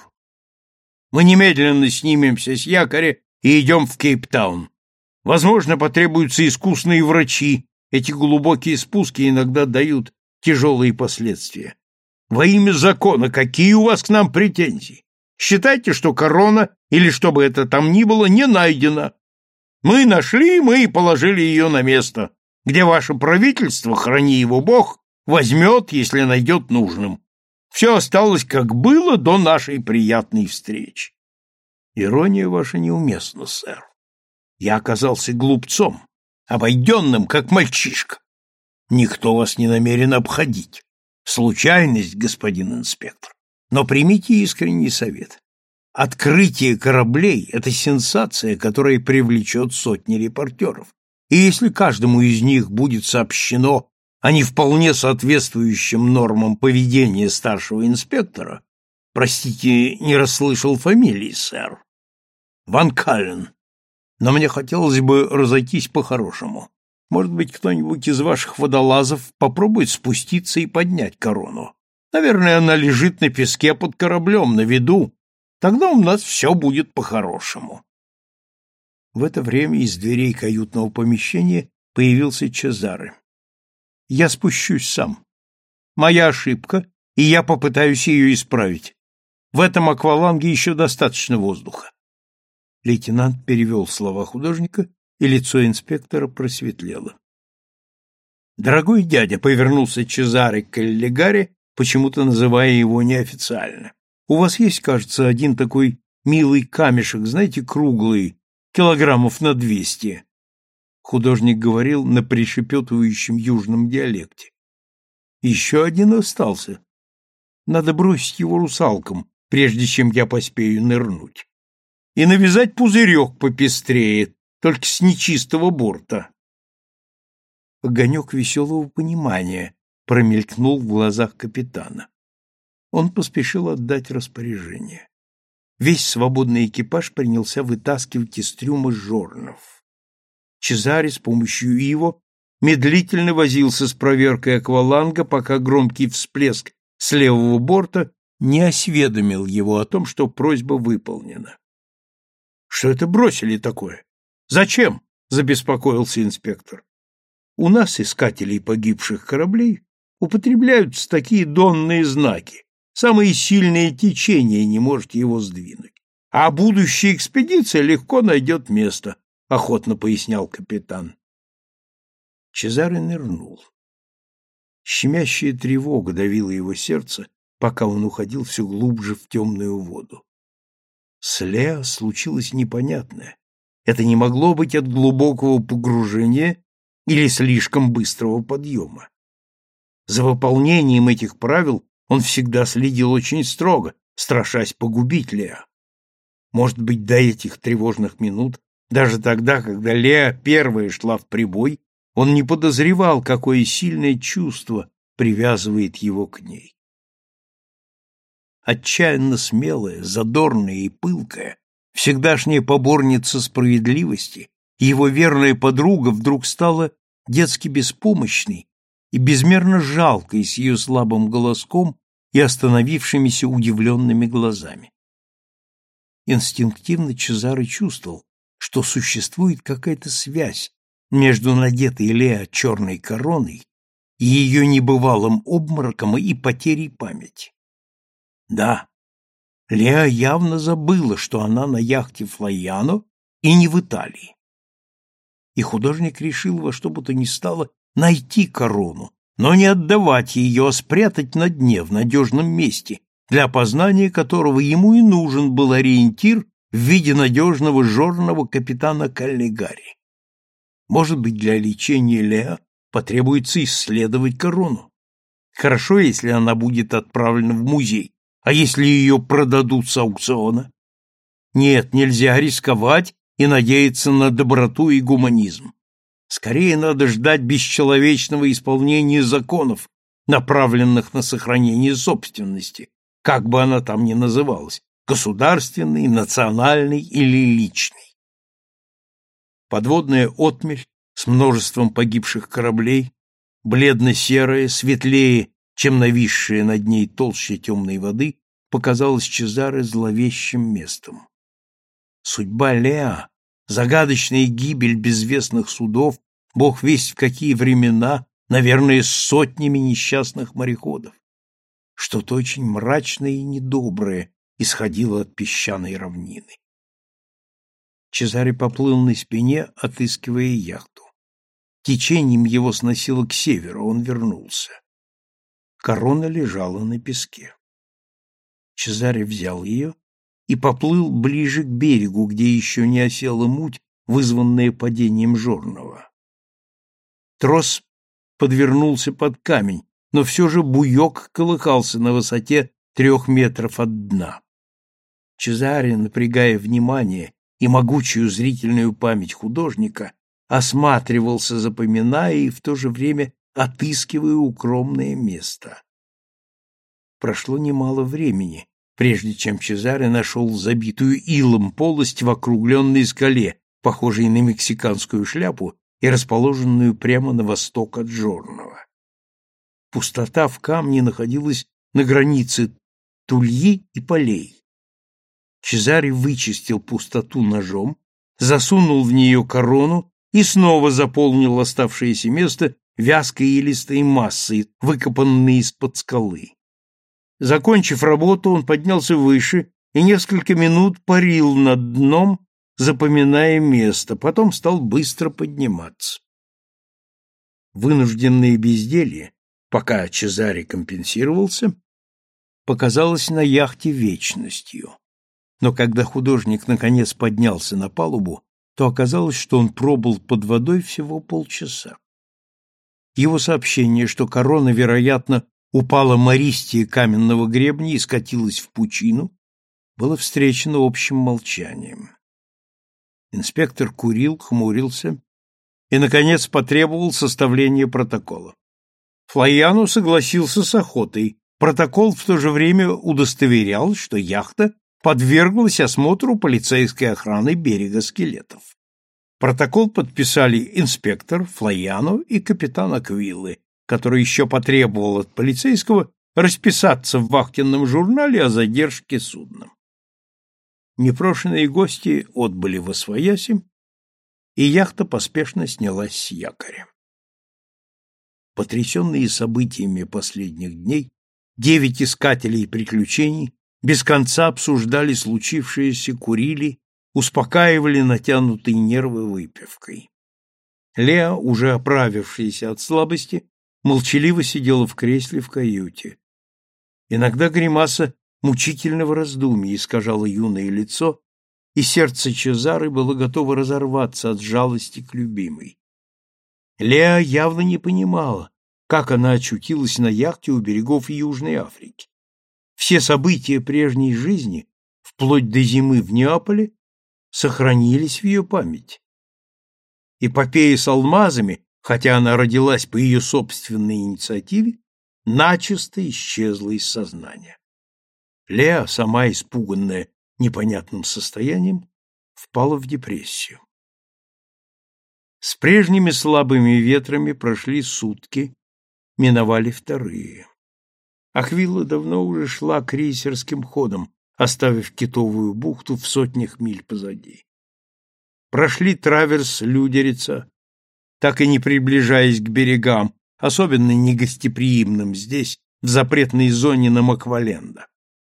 Мы немедленно снимемся с якоря и идем в Кейптаун. Возможно, потребуются искусные врачи. Эти глубокие спуски иногда дают тяжелые последствия. Во имя закона, какие у вас к нам претензии? Считайте, что корона, или что бы это там ни было, не найдена. Мы нашли, мы и положили ее на место, где ваше правительство, храни его Бог, возьмет, если найдет нужным. Все осталось, как было до нашей приятной встречи». «Ирония ваша неуместна, сэр. Я оказался глупцом, обойденным, как мальчишка. Никто вас не намерен обходить. Случайность, господин инспектор. Но примите искренний совет. Открытие кораблей — это сенсация, которая привлечет сотни репортеров. И если каждому из них будет сообщено о не вполне соответствующем нормам поведения старшего инспектора, простите, не расслышал фамилии, сэр, Ван Каллен, но мне хотелось бы разойтись по-хорошему. Может быть, кто-нибудь из ваших водолазов попробует спуститься и поднять корону. Наверное, она лежит на песке под кораблем, на виду. Тогда у нас все будет по-хорошему». В это время из дверей каютного помещения появился Чезаре. «Я спущусь сам. Моя ошибка, и я попытаюсь ее исправить. В этом акваланге еще достаточно воздуха». Лейтенант перевел слова художника, и лицо инспектора просветлело. «Дорогой дядя», — повернулся Чезаре к Эллигаре, почему-то называя его неофициально, «у вас есть, кажется, один такой милый камешек, знаете, круглый, килограммов на двести». Художник говорил на пришепетывающем южном диалекте. «Еще один остался. Надо бросить его русалкам, прежде чем я поспею нырнуть. И навязать пузырек попестрее, только с нечистого борта». Огонек веселого понимания промелькнул в глазах капитана. Он поспешил отдать распоряжение. Весь свободный экипаж принялся вытаскивать из трюма жорнов. Чезаре с помощью его медлительно возился с проверкой акваланга, пока громкий всплеск с левого борта не осведомил его о том, что просьба выполнена. — Что это бросили такое? Зачем? — забеспокоился инспектор. — У нас, искателей погибших кораблей, употребляются такие донные знаки. Самое сильное течение не может его сдвинуть. А будущая экспедиция легко найдет место, — охотно пояснял капитан. Чезаре нырнул. Щемящая тревога давила его сердце, пока он уходил все глубже в темную воду. С Лео случилось непонятное. Это не могло быть от глубокого погружения или слишком быстрого подъема. За выполнением этих правил он всегда следил очень строго, страшась погубить Лео. Может быть, до этих тревожных минут, даже тогда, когда Лео первая шла в прибой, он не подозревал, какое сильное чувство привязывает его к ней. Отчаянно смелая, задорная и пылкая, всегдашняя поборница справедливости, его верная подруга вдруг стала детски беспомощной и безмерно жалкой с ее слабым голоском и остановившимися удивленными глазами. Инстинктивно Чезаре чувствовал, что существует какая-то связь между надетой Лео черной короной и ее небывалым обмороком и потерей памяти. Да, Лео явно забыла, что она на яхте Флайяно и не в Италии. И художник решил во что бы то ни стало найти корону, но не отдавать ее, а спрятать на дне в надежном месте, для опознания которого ему и нужен был ориентир в виде надежного жорного капитана Каллигари. Может быть, для лечения Лео потребуется исследовать корону. Хорошо, если она будет отправлена в музей, а если ее продадут с аукциона? Нет, нельзя рисковать и надеяться на доброту и гуманизм. Скорее надо ждать бесчеловечного исполнения законов, направленных на сохранение собственности, как бы она там ни называлась, государственной, национальной или личной. Подводная отмель с множеством погибших кораблей, бледно-серая, светлее, чем нависшая над ней толща темной воды, показалась Чезаре зловещим местом. Судьба Лео, загадочная гибель безвестных судов, бог весть в какие времена, наверное, с сотнями несчастных мореходов. Что-то очень мрачное и недоброе исходило от песчаной равнины. Чезаре поплыл на спине, отыскивая яхту. Течением его сносило к северу, он вернулся. Корона лежала на песке. Чезаре взял ее и поплыл ближе к берегу, где еще не осела муть, вызванная падением жорного. Трос подвернулся под камень, но все же буек колыхался на высоте трех метров от дна. Чезаре, напрягая внимание и могучую зрительную память художника, осматривался, запоминая и в то же время отыскивая укромное место. Прошло немало времени, прежде чем Чезаре нашел забитую илом полость в округленной скале, похожей на мексиканскую шляпу и расположенную прямо на восток от жорного. Пустота в камне находилась на границе тульи и полей. Чезаре вычистил пустоту ножом, засунул в нее корону и снова заполнил оставшееся место вязкой и листой массой, выкопанной из-под скалы. Закончив работу, он поднялся выше и несколько минут парил над дном, запоминая место, потом стал быстро подниматься. Вынужденное безделье, пока Чезаре компенсировался, показалось на яхте вечностью. Но когда художник наконец поднялся на палубу, то оказалось, что он пробыл под водой всего полчаса. Его сообщение, что корона, вероятно, упала мористее каменного гребня и скатилась в пучину, было встречено общим молчанием. Инспектор курил, хмурился и, наконец, потребовал составления протокола. Флайяно согласился с охотой. Протокол в то же время удостоверял, что яхта подверглась осмотру полицейской охраны берега Скелетов. Протокол подписали инспектор Флайано и капитан Аквиллы, который еще потребовал от полицейского расписаться в вахтенном журнале о задержке судна. Непрошенные гости отбыли восвояси, и яхта поспешно снялась с якоря. Потрясенные событиями последних дней, девять искателей приключений без конца обсуждали случившееся, курили, успокаивали натянутые нервы выпивкой. Леа, уже оправившаяся от слабости, молчаливо сидела в кресле в каюте. Иногда гримаса мучительного раздумья искажала юное лицо, и сердце Чезары было готово разорваться от жалости к любимой. Леа явно не понимала, как она очутилась на яхте у берегов Южной Африки. Все события прежней жизни, вплоть до зимы в Неаполе, сохранились в ее памяти. Эпопея с алмазами, хотя она родилась по ее собственной инициативе, начисто исчезла из сознания. Леа, сама испуганная непонятным состоянием, впала в депрессию. С прежними слабыми ветрами прошли сутки, миновали вторые. Аквилла давно уже шла крейсерским ходом, оставив Китовую бухту в сотнях миль позади. Прошли траверс Людерица, так и не приближаясь к берегам, особенно негостеприимным здесь, в запретной зоне Намакваленда.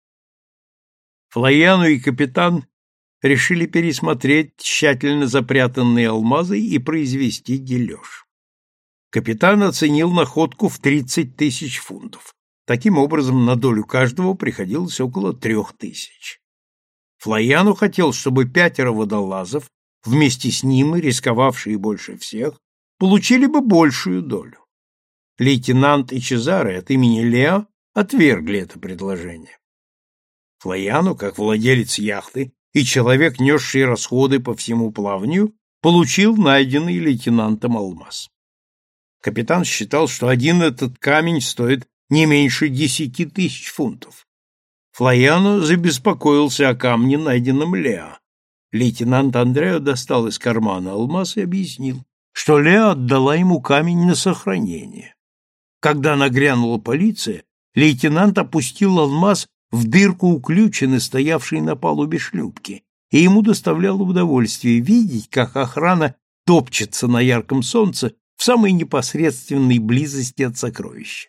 Флайано и капитан решили пересмотреть тщательно запрятанные алмазы и произвести дележ. Капитан оценил находку в тридцать тысяч фунтов. Таким образом, на долю каждого приходилось около трех тысяч. Флайано хотел, чтобы пятеро водолазов, вместе с ним и рисковавшие больше всех, получили бы большую долю. Лейтенант и Чезаре от имени Лео отвергли это предложение. Флайано, как владелец яхты и человек, несший расходы по всему плаванию, получил найденный лейтенантом алмаз. Капитан считал, что один этот камень стоит не меньше десяти тысяч фунтов. Флайано забеспокоился о камне, найденном Лео. Лейтенант Андреа достал из кармана алмаз и объяснил, что Лео отдала ему камень на сохранение. Когда нагрянула полиция, лейтенант опустил алмаз в дырку уключины, стоявшей на палубе шлюпки, и ему доставляло удовольствие видеть, как охрана топчется на ярком солнце в самой непосредственной близости от сокровища.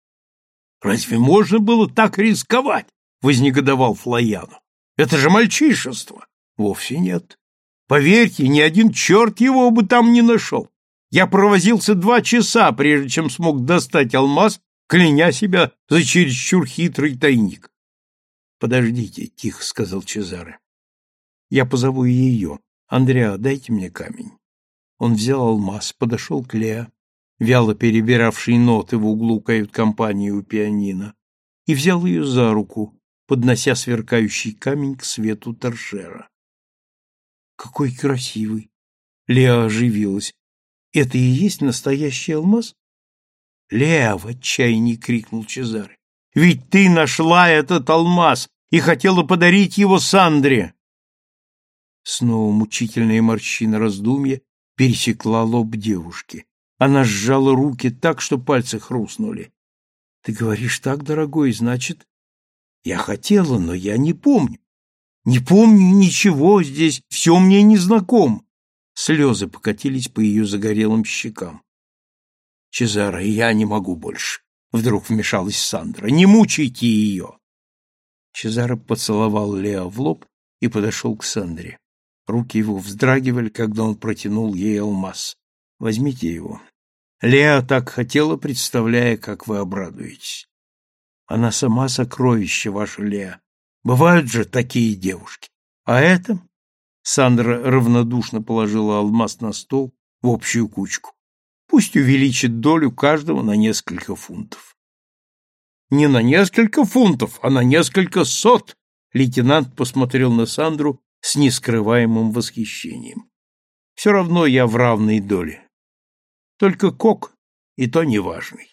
«Разве можно было так рисковать?» — вознегодовал Флайано. «Это же мальчишество!» «Вовсе нет. Поверьте, ни один черт его бы там не нашел. Я провозился два часа, прежде чем смог достать алмаз, кляня себя за чересчур хитрый тайник». «Подождите», — тихо сказал Чезаре. «Я позову ее. Андреа, дайте мне камень». Он взял алмаз, подошел к Лео, вяло перебиравшей ноты в углу кают-компании у пианино, и взял ее за руку, поднося сверкающий камень к свету торшера. «Какой красивый!» Лео оживилась. «Это и есть настоящий алмаз?» «Лео!» — в отчаянии крикнул Чезаре. «Ведь ты нашла этот алмаз и хотела подарить его Сандре!» Снова мучительная морщина раздумья пересекла лоб девушки. Она сжала руки так, что пальцы хрустнули. «Ты говоришь так, дорогой, значит...» «Я хотела, но я не помню. Не помню ничего здесь, все мне незнакомо». Слезы покатились по ее загорелым щекам. «Чезаре, я не могу больше», — вдруг вмешалась Сандра. «Не мучайте ее». Чезаре поцеловал Лео в лоб и подошел к Сандре. Руки его вздрагивали, когда он протянул ей алмаз. «Возьмите его. Лео так хотела, представляя, как вы обрадуетесь. Она сама сокровище ваше, Лео. Бывают же такие девушки. А это...» Сандра равнодушно положила алмаз на стол в общую кучку. «Пусть увеличит долю каждого на несколько фунтов». «Не на несколько фунтов, а на несколько сот!» Лейтенант посмотрел на Сандру с нескрываемым восхищением. «Все равно я в равной доле. Только кок, и то неважный».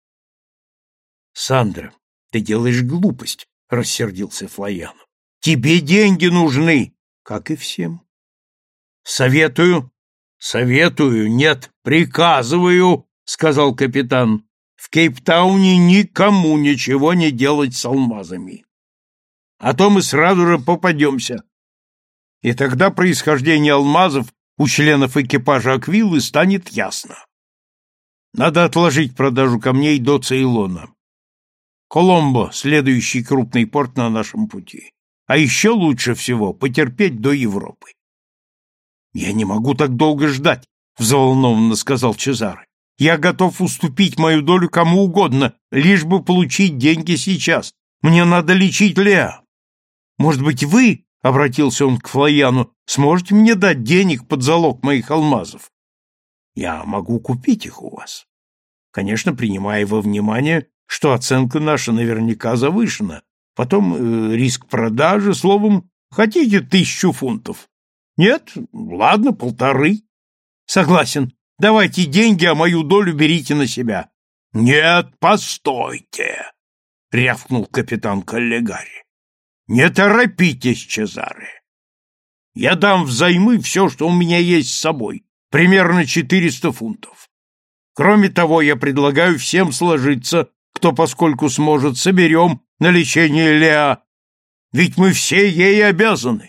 «Сандра, ты делаешь глупость», — рассердился Флайано. «Тебе деньги нужны, как и всем. Советую Советую, нет, приказываю, сказал капитан, в Кейптауне никому ничего не делать с алмазами. А то мы сразу же попадемся. И тогда происхождение алмазов у членов экипажа Аквилы станет ясно. Надо отложить продажу камней до Цейлона. Коломбо — следующий крупный порт на нашем пути. А еще лучше всего потерпеть до Европы. — Я не могу так долго ждать, — взволнованно сказал Чезаре. — Я готов уступить мою долю кому угодно, лишь бы получить деньги сейчас. Мне надо лечить Леа. Может быть, вы, — обратился он к Флояну, — сможете мне дать денег под залог моих алмазов? — Я могу купить их у вас. Конечно, принимая во внимание, что оценка наша наверняка завышена. Потом э, риск продажи, словом, хотите тысячу фунтов? Нет? Ладно, полторы. Согласен. Давайте деньги, а мою долю берите на себя. Нет, постойте, рявкнул капитан Каллигари. Не торопитесь, Чезаре. Я дам взаймы все, что у меня есть с собой, примерно четыреста фунтов. Кроме того, я предлагаю всем сложиться, кто поскольку сможет, соберем на лечение Леа, ведь мы все ей обязаны.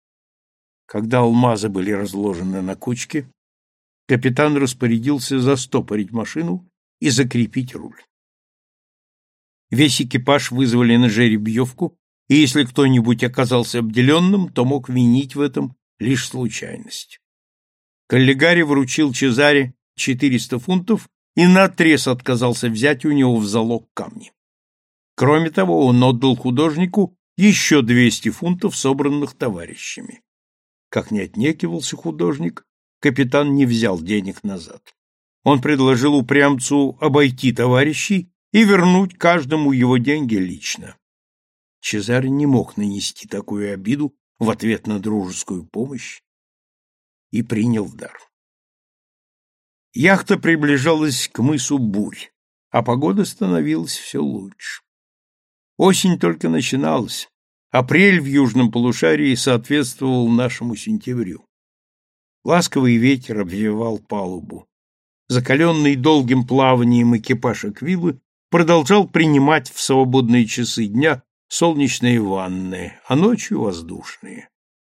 Когда алмазы были разложены на кучке, капитан распорядился застопорить машину и закрепить руль. Весь экипаж вызвали на жеребьевку, и если кто-нибудь оказался обделенным, то мог винить в этом лишь случайность. Каллигари вручил Чезаре четыреста фунтов и наотрез отказался взять у него в залог камни. Кроме того, он отдал художнику еще двести фунтов, собранных товарищами. Как ни отнекивался художник, капитан не взял денег назад. Он предложил упрямцу обойти товарищей и вернуть каждому его деньги лично. Чезаре не мог нанести такую обиду в ответ на дружескую помощь и принял дар. Яхта приближалась к мысу Бурь, а погода становилась все лучше. Осень только начиналась. Апрель в южном полушарии соответствовал нашему сентябрю. Ласковый ветер обвивал палубу. Закаленный долгим плаванием экипаж Аквилы продолжал принимать в свободные часы дня солнечные ванны, а ночью воздушные.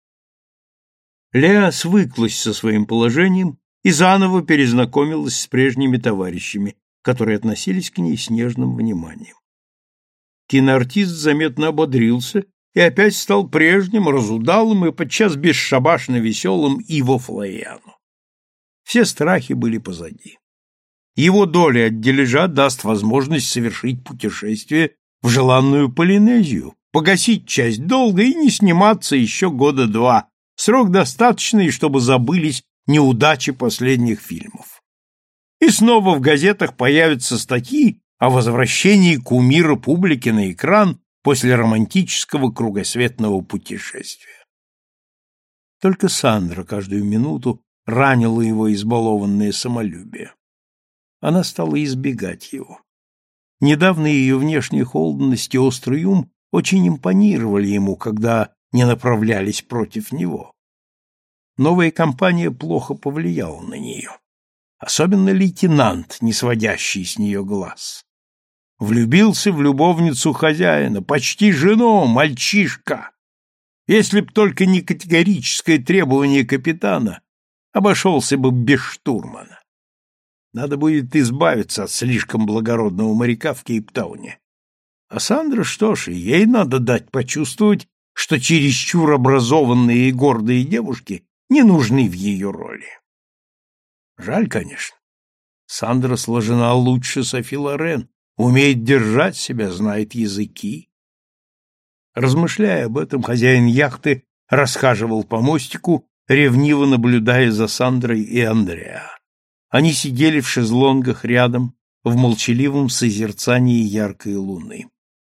Леа свыклась со своим положением и заново перезнакомилась с прежними товарищами, которые относились к ней с нежным вниманием. Киноартист заметно ободрился и опять стал прежним, разудалым и подчас бесшабашно веселым Иво Флояну. Все страхи были позади. Его доля от дележа даст возможность совершить путешествие в желанную Полинезию, погасить часть долга и не сниматься еще года два, срок достаточный, чтобы забылись неудачи последних фильмов. И снова в газетах появятся статьи о возвращении кумира публики на экран после романтического кругосветного путешествия. Только Сандра каждую минуту ранила его избалованное самолюбие. Она стала избегать его. Недавно ее внешняя холодность и острый ум очень импонировали ему, когда не направлялись против него. Новая компания плохо повлияла на нее. Особенно лейтенант, не сводящий с нее глаз. Влюбился в любовницу хозяина, почти жену, мальчишка. Если б только не категорическое требование капитана, обошелся бы без штурмана. Надо будет избавиться от слишком благородного моряка в Кейптауне. А Сандра, что ж, ей надо дать почувствовать, что чересчур образованные и гордые девушки не нужны в ее роли. Жаль, конечно. Сандра сложена лучше Софи Лорен, умеет держать себя, знает языки. Размышляя об этом, хозяин яхты расхаживал по мостику, ревниво наблюдая за Сандрой и Андреа. Они сидели в шезлонгах рядом, в молчаливом созерцании яркой луны.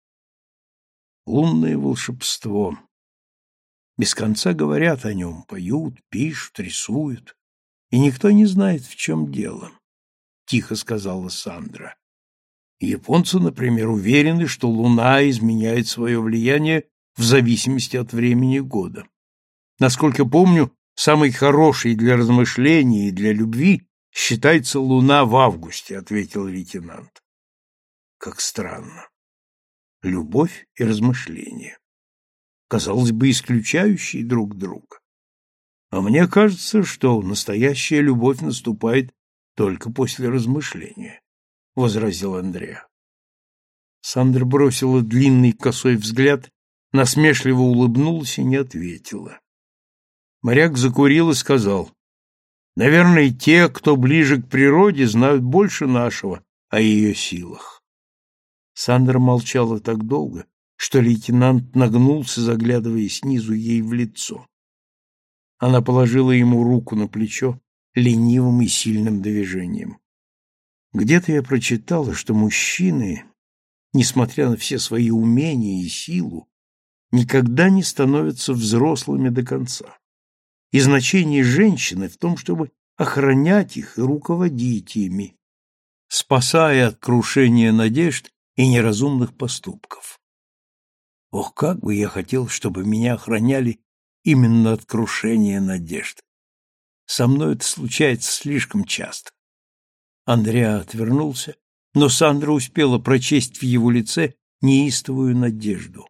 Лунное волшебство. Без конца говорят о нем, поют, пишут, рисуют. И никто не знает, в чем дело, — тихо сказала Сандра. Японцы, например, уверены, что луна изменяет свое влияние в зависимости от времени года. Насколько помню, самой хорошей для размышления и для любви считается луна в августе, ответил лейтенант. Как странно. Любовь и размышления. Казалось бы, исключающие друг друга. А мне кажется, что настоящая любовь наступает только после размышления, — возразил Андреа. Сандра бросила длинный косой взгляд, насмешливо улыбнулась и не ответила. Моряк закурил и сказал: «Наверное, те, кто ближе к природе, знают больше нашего о ее силах». Сандра молчала так долго, что лейтенант нагнулся, заглядывая снизу ей в лицо. Она положила ему руку на плечо ленивым и сильным движением. Где-то я прочитала, что мужчины, несмотря на все свои умения и силу, никогда не становятся взрослыми до конца. И значение женщины в том, чтобы охранять их и руководить ими, спасая от крушения надежд и неразумных поступков. Ох, как бы я хотел, чтобы меня охраняли именно от крушения надежд. Со мной это случается слишком часто. Андреа отвернулся, но Сандра успела прочесть в его лице неистовую надежду.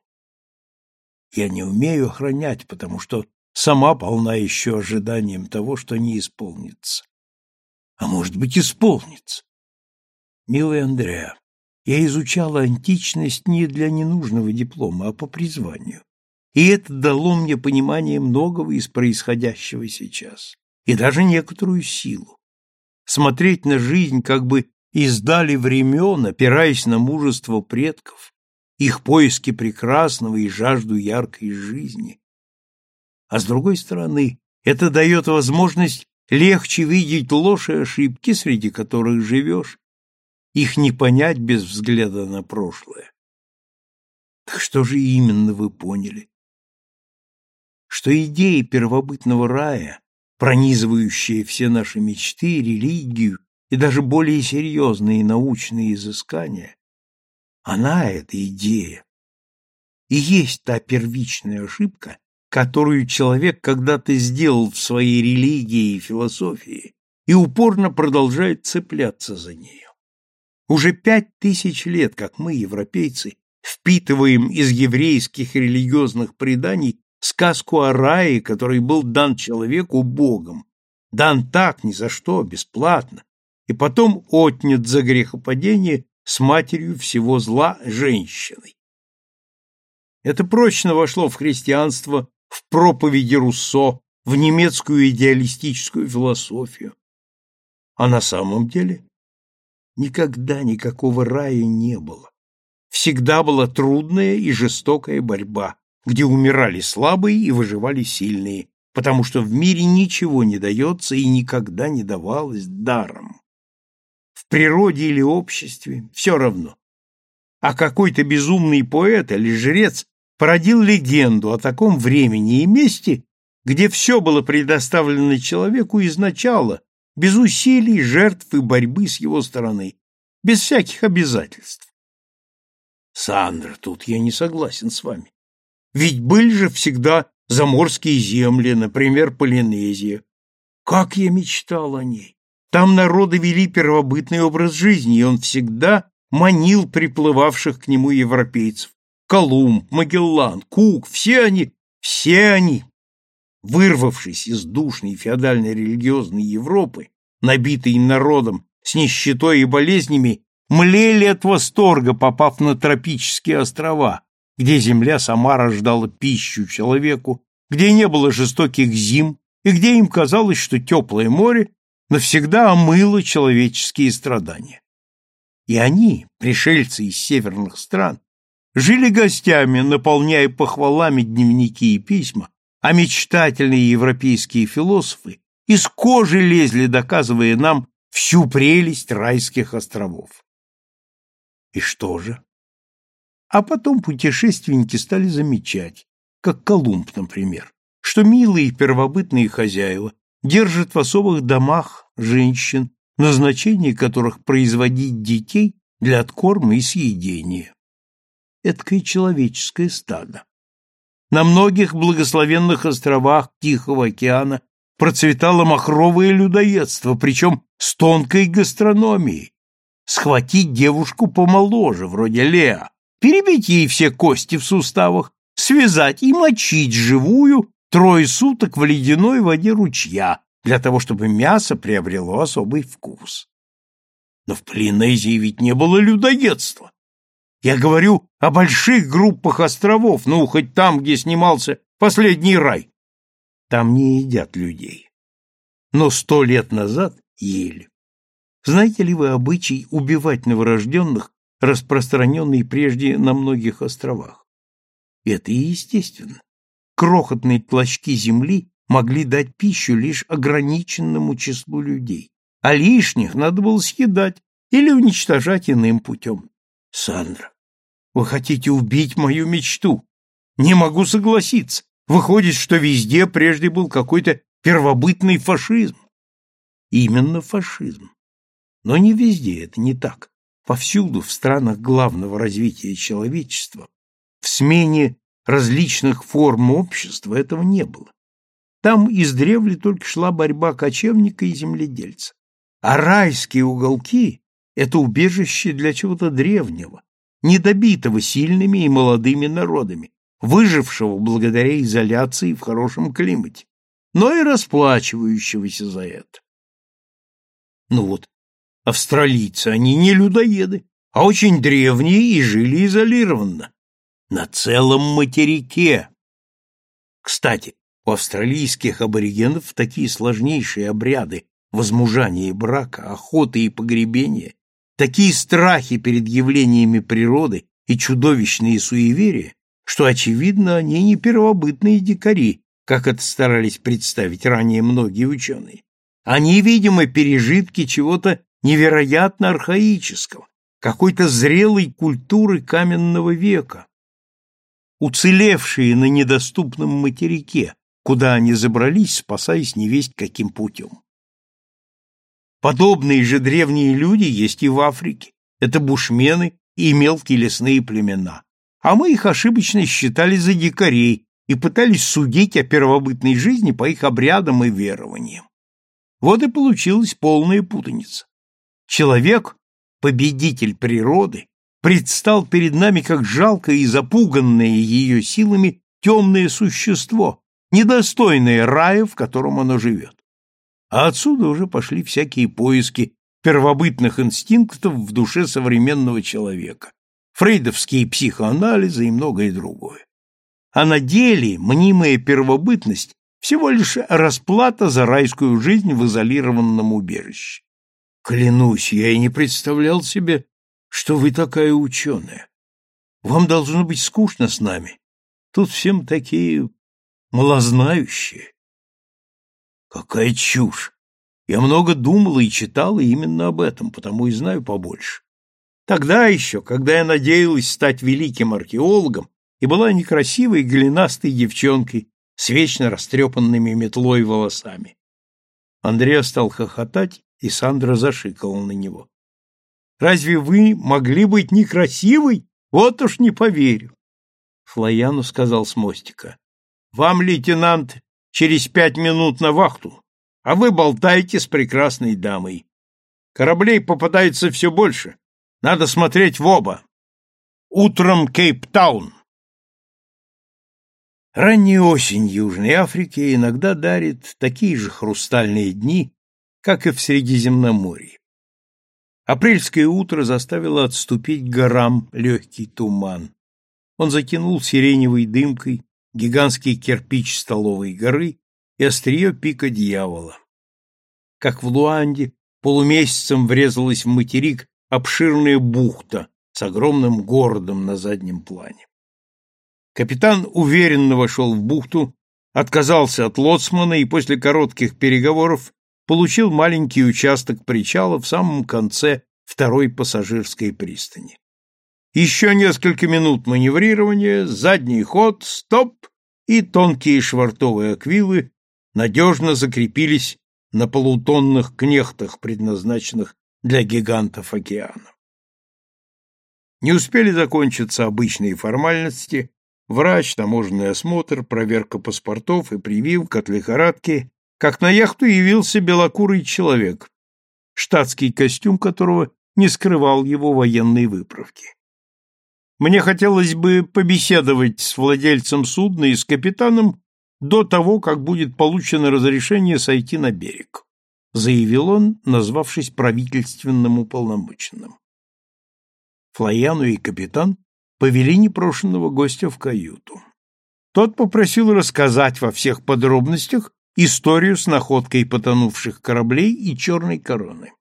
Я не умею охранять, потому что сама полна еще ожиданием того, что не исполнится. А может быть, исполнится. Милый Андреа, я изучала античность не для ненужного диплома, а по призванию. И это дало мне понимание многого из происходящего сейчас, и даже некоторую силу. Смотреть на жизнь как бы издали времен, опираясь на мужество предков, их поиски прекрасного и жажду яркой жизни. А с другой стороны, это дает возможность легче видеть ложь и ошибки, среди которых живешь, их не понять без взгляда на прошлое. Так что же именно вы поняли? Что идеи первобытного рая, пронизывающие все наши мечты, религию и даже более серьезные научные изыскания, она, эта идея, и есть та первичная ошибка, которую человек когда-то сделал в своей религии и философии и упорно продолжает цепляться за нею. Уже пять тысяч лет, как мы, европейцы, впитываем из еврейских религиозных преданий сказку о рае, который был дан человеку Богом, дан так, ни за что, бесплатно, и потом отнят за грехопадение с матерью всего зла женщиной. Это прочно вошло в христианство, в проповеди Руссо, в немецкую идеалистическую философию. А на самом деле никогда никакого рая не было. Всегда была трудная и жестокая борьба, где умирали слабые и выживали сильные, потому что в мире ничего не дается и никогда не давалось даром. В природе или обществе все равно. А какой-то безумный поэт или жрец породил легенду о таком времени и месте, где все было предоставлено человеку изначала, без усилий, жертв и борьбы с его стороны, без всяких обязательств. Сандра, тут я не согласен с вами. Ведь были же всегда заморские земли, например, Полинезия. Как я мечтал о ней! Там народы вели первобытный образ жизни, и он всегда манил приплывавших к нему европейцев. Колумб, Магеллан, Кук, все они, все они, вырвавшись из душной феодальной религиозной Европы, набитой народом с нищетой и болезнями, млели от восторга, попав на тропические острова, где земля сама рождала пищу человеку, где не было жестоких зим, и где им казалось, что теплое море навсегда омыло человеческие страдания. И они, пришельцы из северных стран, жили гостями, наполняя похвалами дневники и письма, а мечтательные европейские философы из кожи лезли, доказывая нам всю прелесть райских островов. И что же? А потом путешественники стали замечать, как Колумб, например, что милые первобытные хозяева держат в особых домах женщин, назначение которых производить детей для откорма и съедения. Эдакое человеческое стадо. На многих благословенных островах Тихого океана процветало махровое людоедство, причем с тонкой гастрономией. Схватить девушку помоложе, вроде Леа, перебить ей все кости в суставах, связать и мочить живую трое суток в ледяной воде ручья, для того, чтобы мясо приобрело особый вкус. Но в Полинезии ведь не было людоедства. Я говорю о больших группах островов, ну, хоть там, где снимался «Последний рай». Там не едят людей. Но сто лет назад ели. Знаете ли вы обычай убивать новорожденных, распространенный прежде на многих островах? Это и естественно. Крохотные клочки земли могли дать пищу лишь ограниченному числу людей, а лишних надо было съедать или уничтожать иным путем. Сандра, вы хотите убить мою мечту? Не могу согласиться. Выходит, что везде прежде был какой-то первобытный фашизм. Именно фашизм. Но не везде это не так. Повсюду в странах главного развития человечества, в смене различных форм общества этого не было. Там издревле только шла борьба кочевника и земледельца. А райские уголки — это убежище для чего-то древнего, недобитого сильными и молодыми народами, выжившего благодаря изоляции в хорошем климате, но и расплачивающегося за это. Ну вот, австралийцы, они не людоеды, а очень древние и жили изолированно, на целом материке. Кстати, у австралийских аборигенов такие сложнейшие обряды возмужания и брака, охоты и погребения, такие страхи перед явлениями природы и чудовищные суеверия, что, очевидно, они не первобытные дикари, как это старались представить ранее многие ученые. Они, видимо, пережитки чего-то невероятно архаического, какой-то зрелой культуры каменного века, уцелевшие на недоступном материке, куда они забрались, спасаясь невесть каким путем. Подобные же древние люди есть и в Африке. Это бушмены и мелкие лесные племена. А мы их ошибочно считали за дикарей и пытались судить о первобытной жизни по их обрядам и верованиям. Вот и получилась полная путаница. Человек, победитель природы, предстал перед нами как жалкое и запуганное ее силами темное существо, недостойное рая, в котором оно живет. А отсюда уже пошли всякие поиски первобытных инстинктов в душе современного человека, фрейдовские психоанализы и многое другое. А на деле мнимая первобытность всего лишь расплата за райскую жизнь в изолированном убежище. Клянусь, я и не представлял себе, что вы такая ученая. Вам должно быть скучно с нами. Тут всем такие малознающие. Какая чушь! Я много думала и читала именно об этом, потому и знаю побольше. Тогда еще, когда я надеялась стать великим археологом и была некрасивой голенастой девчонкой с вечно растрепанными метлой волосами. Андреа стал хохотать, и Сандра зашикала на него. «Разве вы могли быть некрасивой? Вот уж не поверю!» Флояну сказал с мостика. «Вам, лейтенант, через пять минут на вахту, а вы болтаете с прекрасной дамой. Кораблей попадается все больше. Надо смотреть в оба. Утром Кейптаун». Ранняя осень Южной Африки иногда дарит такие же хрустальные дни, как и в Средиземноморье. Апрельское утро заставило отступить к горам легкий туман. Он затянул сиреневой дымкой гигантский кирпич Столовой горы и острие пика Дьявола. Как в Луанде, полумесяцем врезалась в материк обширная бухта с огромным городом на заднем плане. Капитан уверенно вошел в бухту, отказался от лоцмана и после коротких переговоров получил маленький участок причала в самом конце второй пассажирской пристани. Еще несколько минут маневрирования, задний ход, стоп, и тонкие швартовые аквилы надежно закрепились на полутонных кнехтах, предназначенных для гигантов океана. Не успели закончиться обычные формальности: врач, таможенный осмотр, проверка паспортов и прививка от лихорадки, как на яхту явился белокурый человек, штатский костюм которого не скрывал его военной выправки. Мне хотелось бы побеседовать с владельцем судна и с капитаном до того, как будет получено разрешение сойти на берег, заявил он, назвавшись правительственным уполномоченным. Флояну и капитан повели непрошенного гостя в каюту. Тот попросил рассказать во всех подробностях историю с находкой потонувших кораблей и черной короны.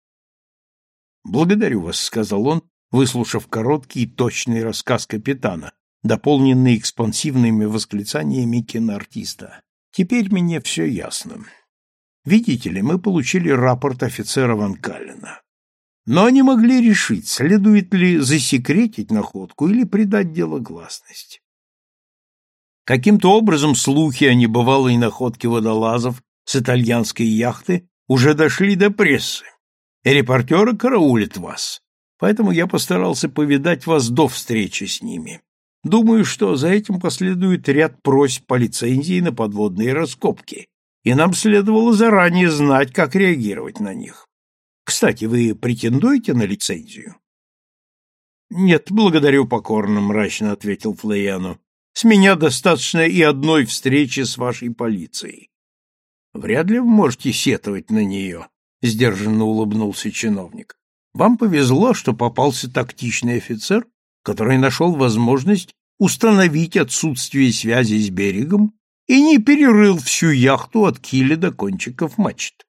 «Благодарю вас», — сказал он, выслушав короткий и точный рассказ капитана, дополненный экспансивными восклицаниями киноартиста. «Теперь мне все ясно. Видите ли, мы получили рапорт офицера Ван Каллена. Но не могли решить, следует ли засекретить находку или придать дело гласности. Каким-то образом слухи о небывалой находке водолазов с итальянской яхты уже дошли до прессы, и репортеры караулят вас, поэтому я постарался повидать вас до встречи с ними. Думаю, что за этим последует ряд просьб по лицензии на подводные раскопки, и нам следовало заранее знать, как реагировать на них. Кстати, вы претендуете на лицензию? — Нет, благодарю покорно, — мрачно ответил Флояну. — С меня достаточно и одной встречи с вашей полицией. — Вряд ли вы можете сетовать на нее, — сдержанно улыбнулся чиновник. — Вам повезло, что попался тактичный офицер, который нашел возможность установить отсутствие связи с берегом и не перерыл всю яхту от киля до кончиков мачт.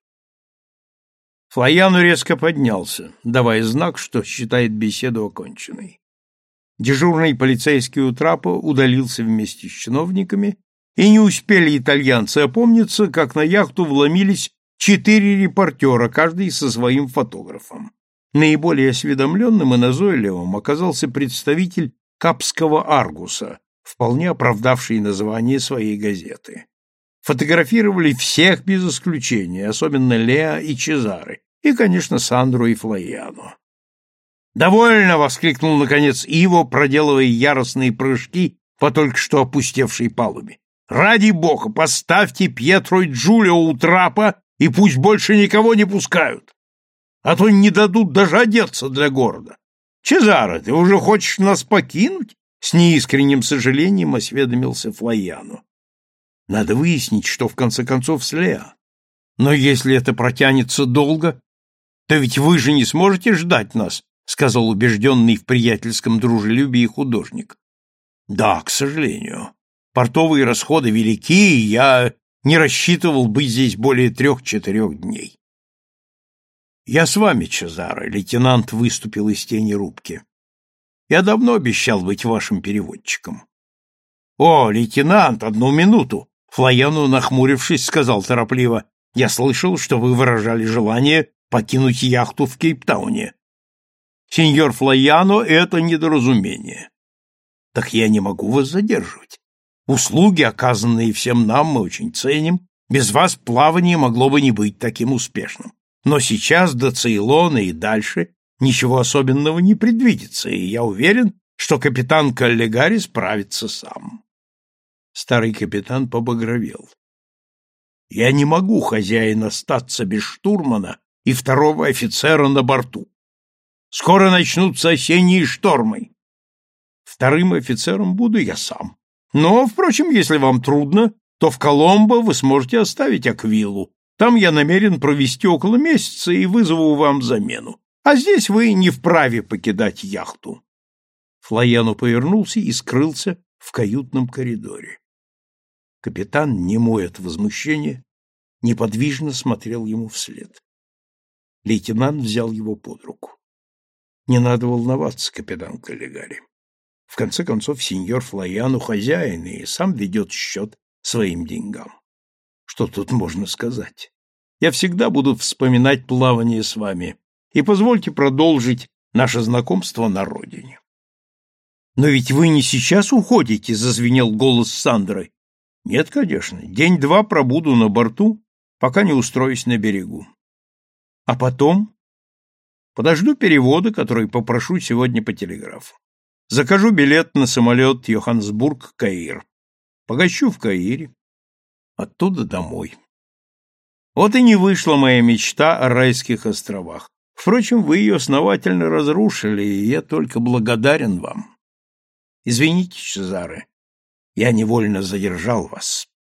Флояну резко поднялся, давая знак, что считает беседу оконченной. Дежурный полицейский у трапа удалился вместе с чиновниками, и не успели итальянцы опомниться, как на яхту вломились четыре репортера, каждый со своим фотографом. Наиболее осведомленным и назойливым оказался представитель Капского Аргуса, вполне оправдавший название своей газеты. Фотографировали всех без исключения, особенно Леа и Чезаре, и, конечно, Сандру и Флояну. «Довольно!» — воскликнул, наконец, Иво, проделывая яростные прыжки по только что опустевшей палубе. «Ради бога, поставьте Пьетро и Джулио у трапа, и пусть больше никого не пускают, а то не дадут даже одеться для города. Чезаре, ты уже хочешь нас покинуть?» — с неискренним сожалением осведомился Флояну. «Надо выяснить, что в конце концов с Леа. Но если это протянется долго, то ведь вы же не сможете ждать нас», — сказал убежденный в приятельском дружелюбии художник. «Да, к сожалению. Портовые расходы велики, и я не рассчитывал быть здесь более трех-четырех дней». «Я с вами, Чезаре», — лейтенант выступил из тени рубки. «Я давно обещал быть вашим переводчиком». «О, лейтенант, одну минуту!» Флояну, нахмурившись, сказал торопливо: «Я слышал, что вы выражали желание покинуть яхту в Кейптауне». «Сеньор Флояно, это недоразумение». «Так я не могу вас задерживать. Услуги, оказанные всем нам, мы очень ценим. Без вас плавание могло бы не быть таким успешным. Но сейчас до Цейлона и дальше ничего особенного не предвидится, и я уверен, что капитан Каллигари справится сам». Старый капитан побагровел. «Я не могу, хозяин, остаться без штурмана и второго офицера на борту. Скоро начнутся осенние штормы. Вторым офицером буду я сам. Но, впрочем, если вам трудно, то в Коломбо вы сможете оставить Аквилу. Там я намерен провести около месяца и вызову вам замену. А здесь вы не вправе покидать яхту». Флояну повернулся и скрылся в каютном коридоре. Капитан, немой от возмущения, неподвижно смотрел ему вслед. Лейтенант взял его под руку. «Не надо волноваться, капитан Каллигари. В конце концов, сеньор Флояну хозяин и сам ведет счет своим деньгам. Что тут можно сказать? Я всегда буду вспоминать плавание с вами, и позвольте продолжить наше знакомство на родине». «Но ведь вы не сейчас уходите», — зазвенел голос Сандры. «Нет, конечно. День-два пробуду на борту, пока не устроюсь на берегу. А потом подожду перевода, который попрошу сегодня по телеграфу. Закажу билет на самолет Йоханнесбург-Каир. Погощу в Каире. Оттуда домой. Вот и не вышла моя мечта о райских островах. Впрочем, вы ее основательно разрушили, и я только благодарен вам. Извините, Чезаре, я невольно задержал вас.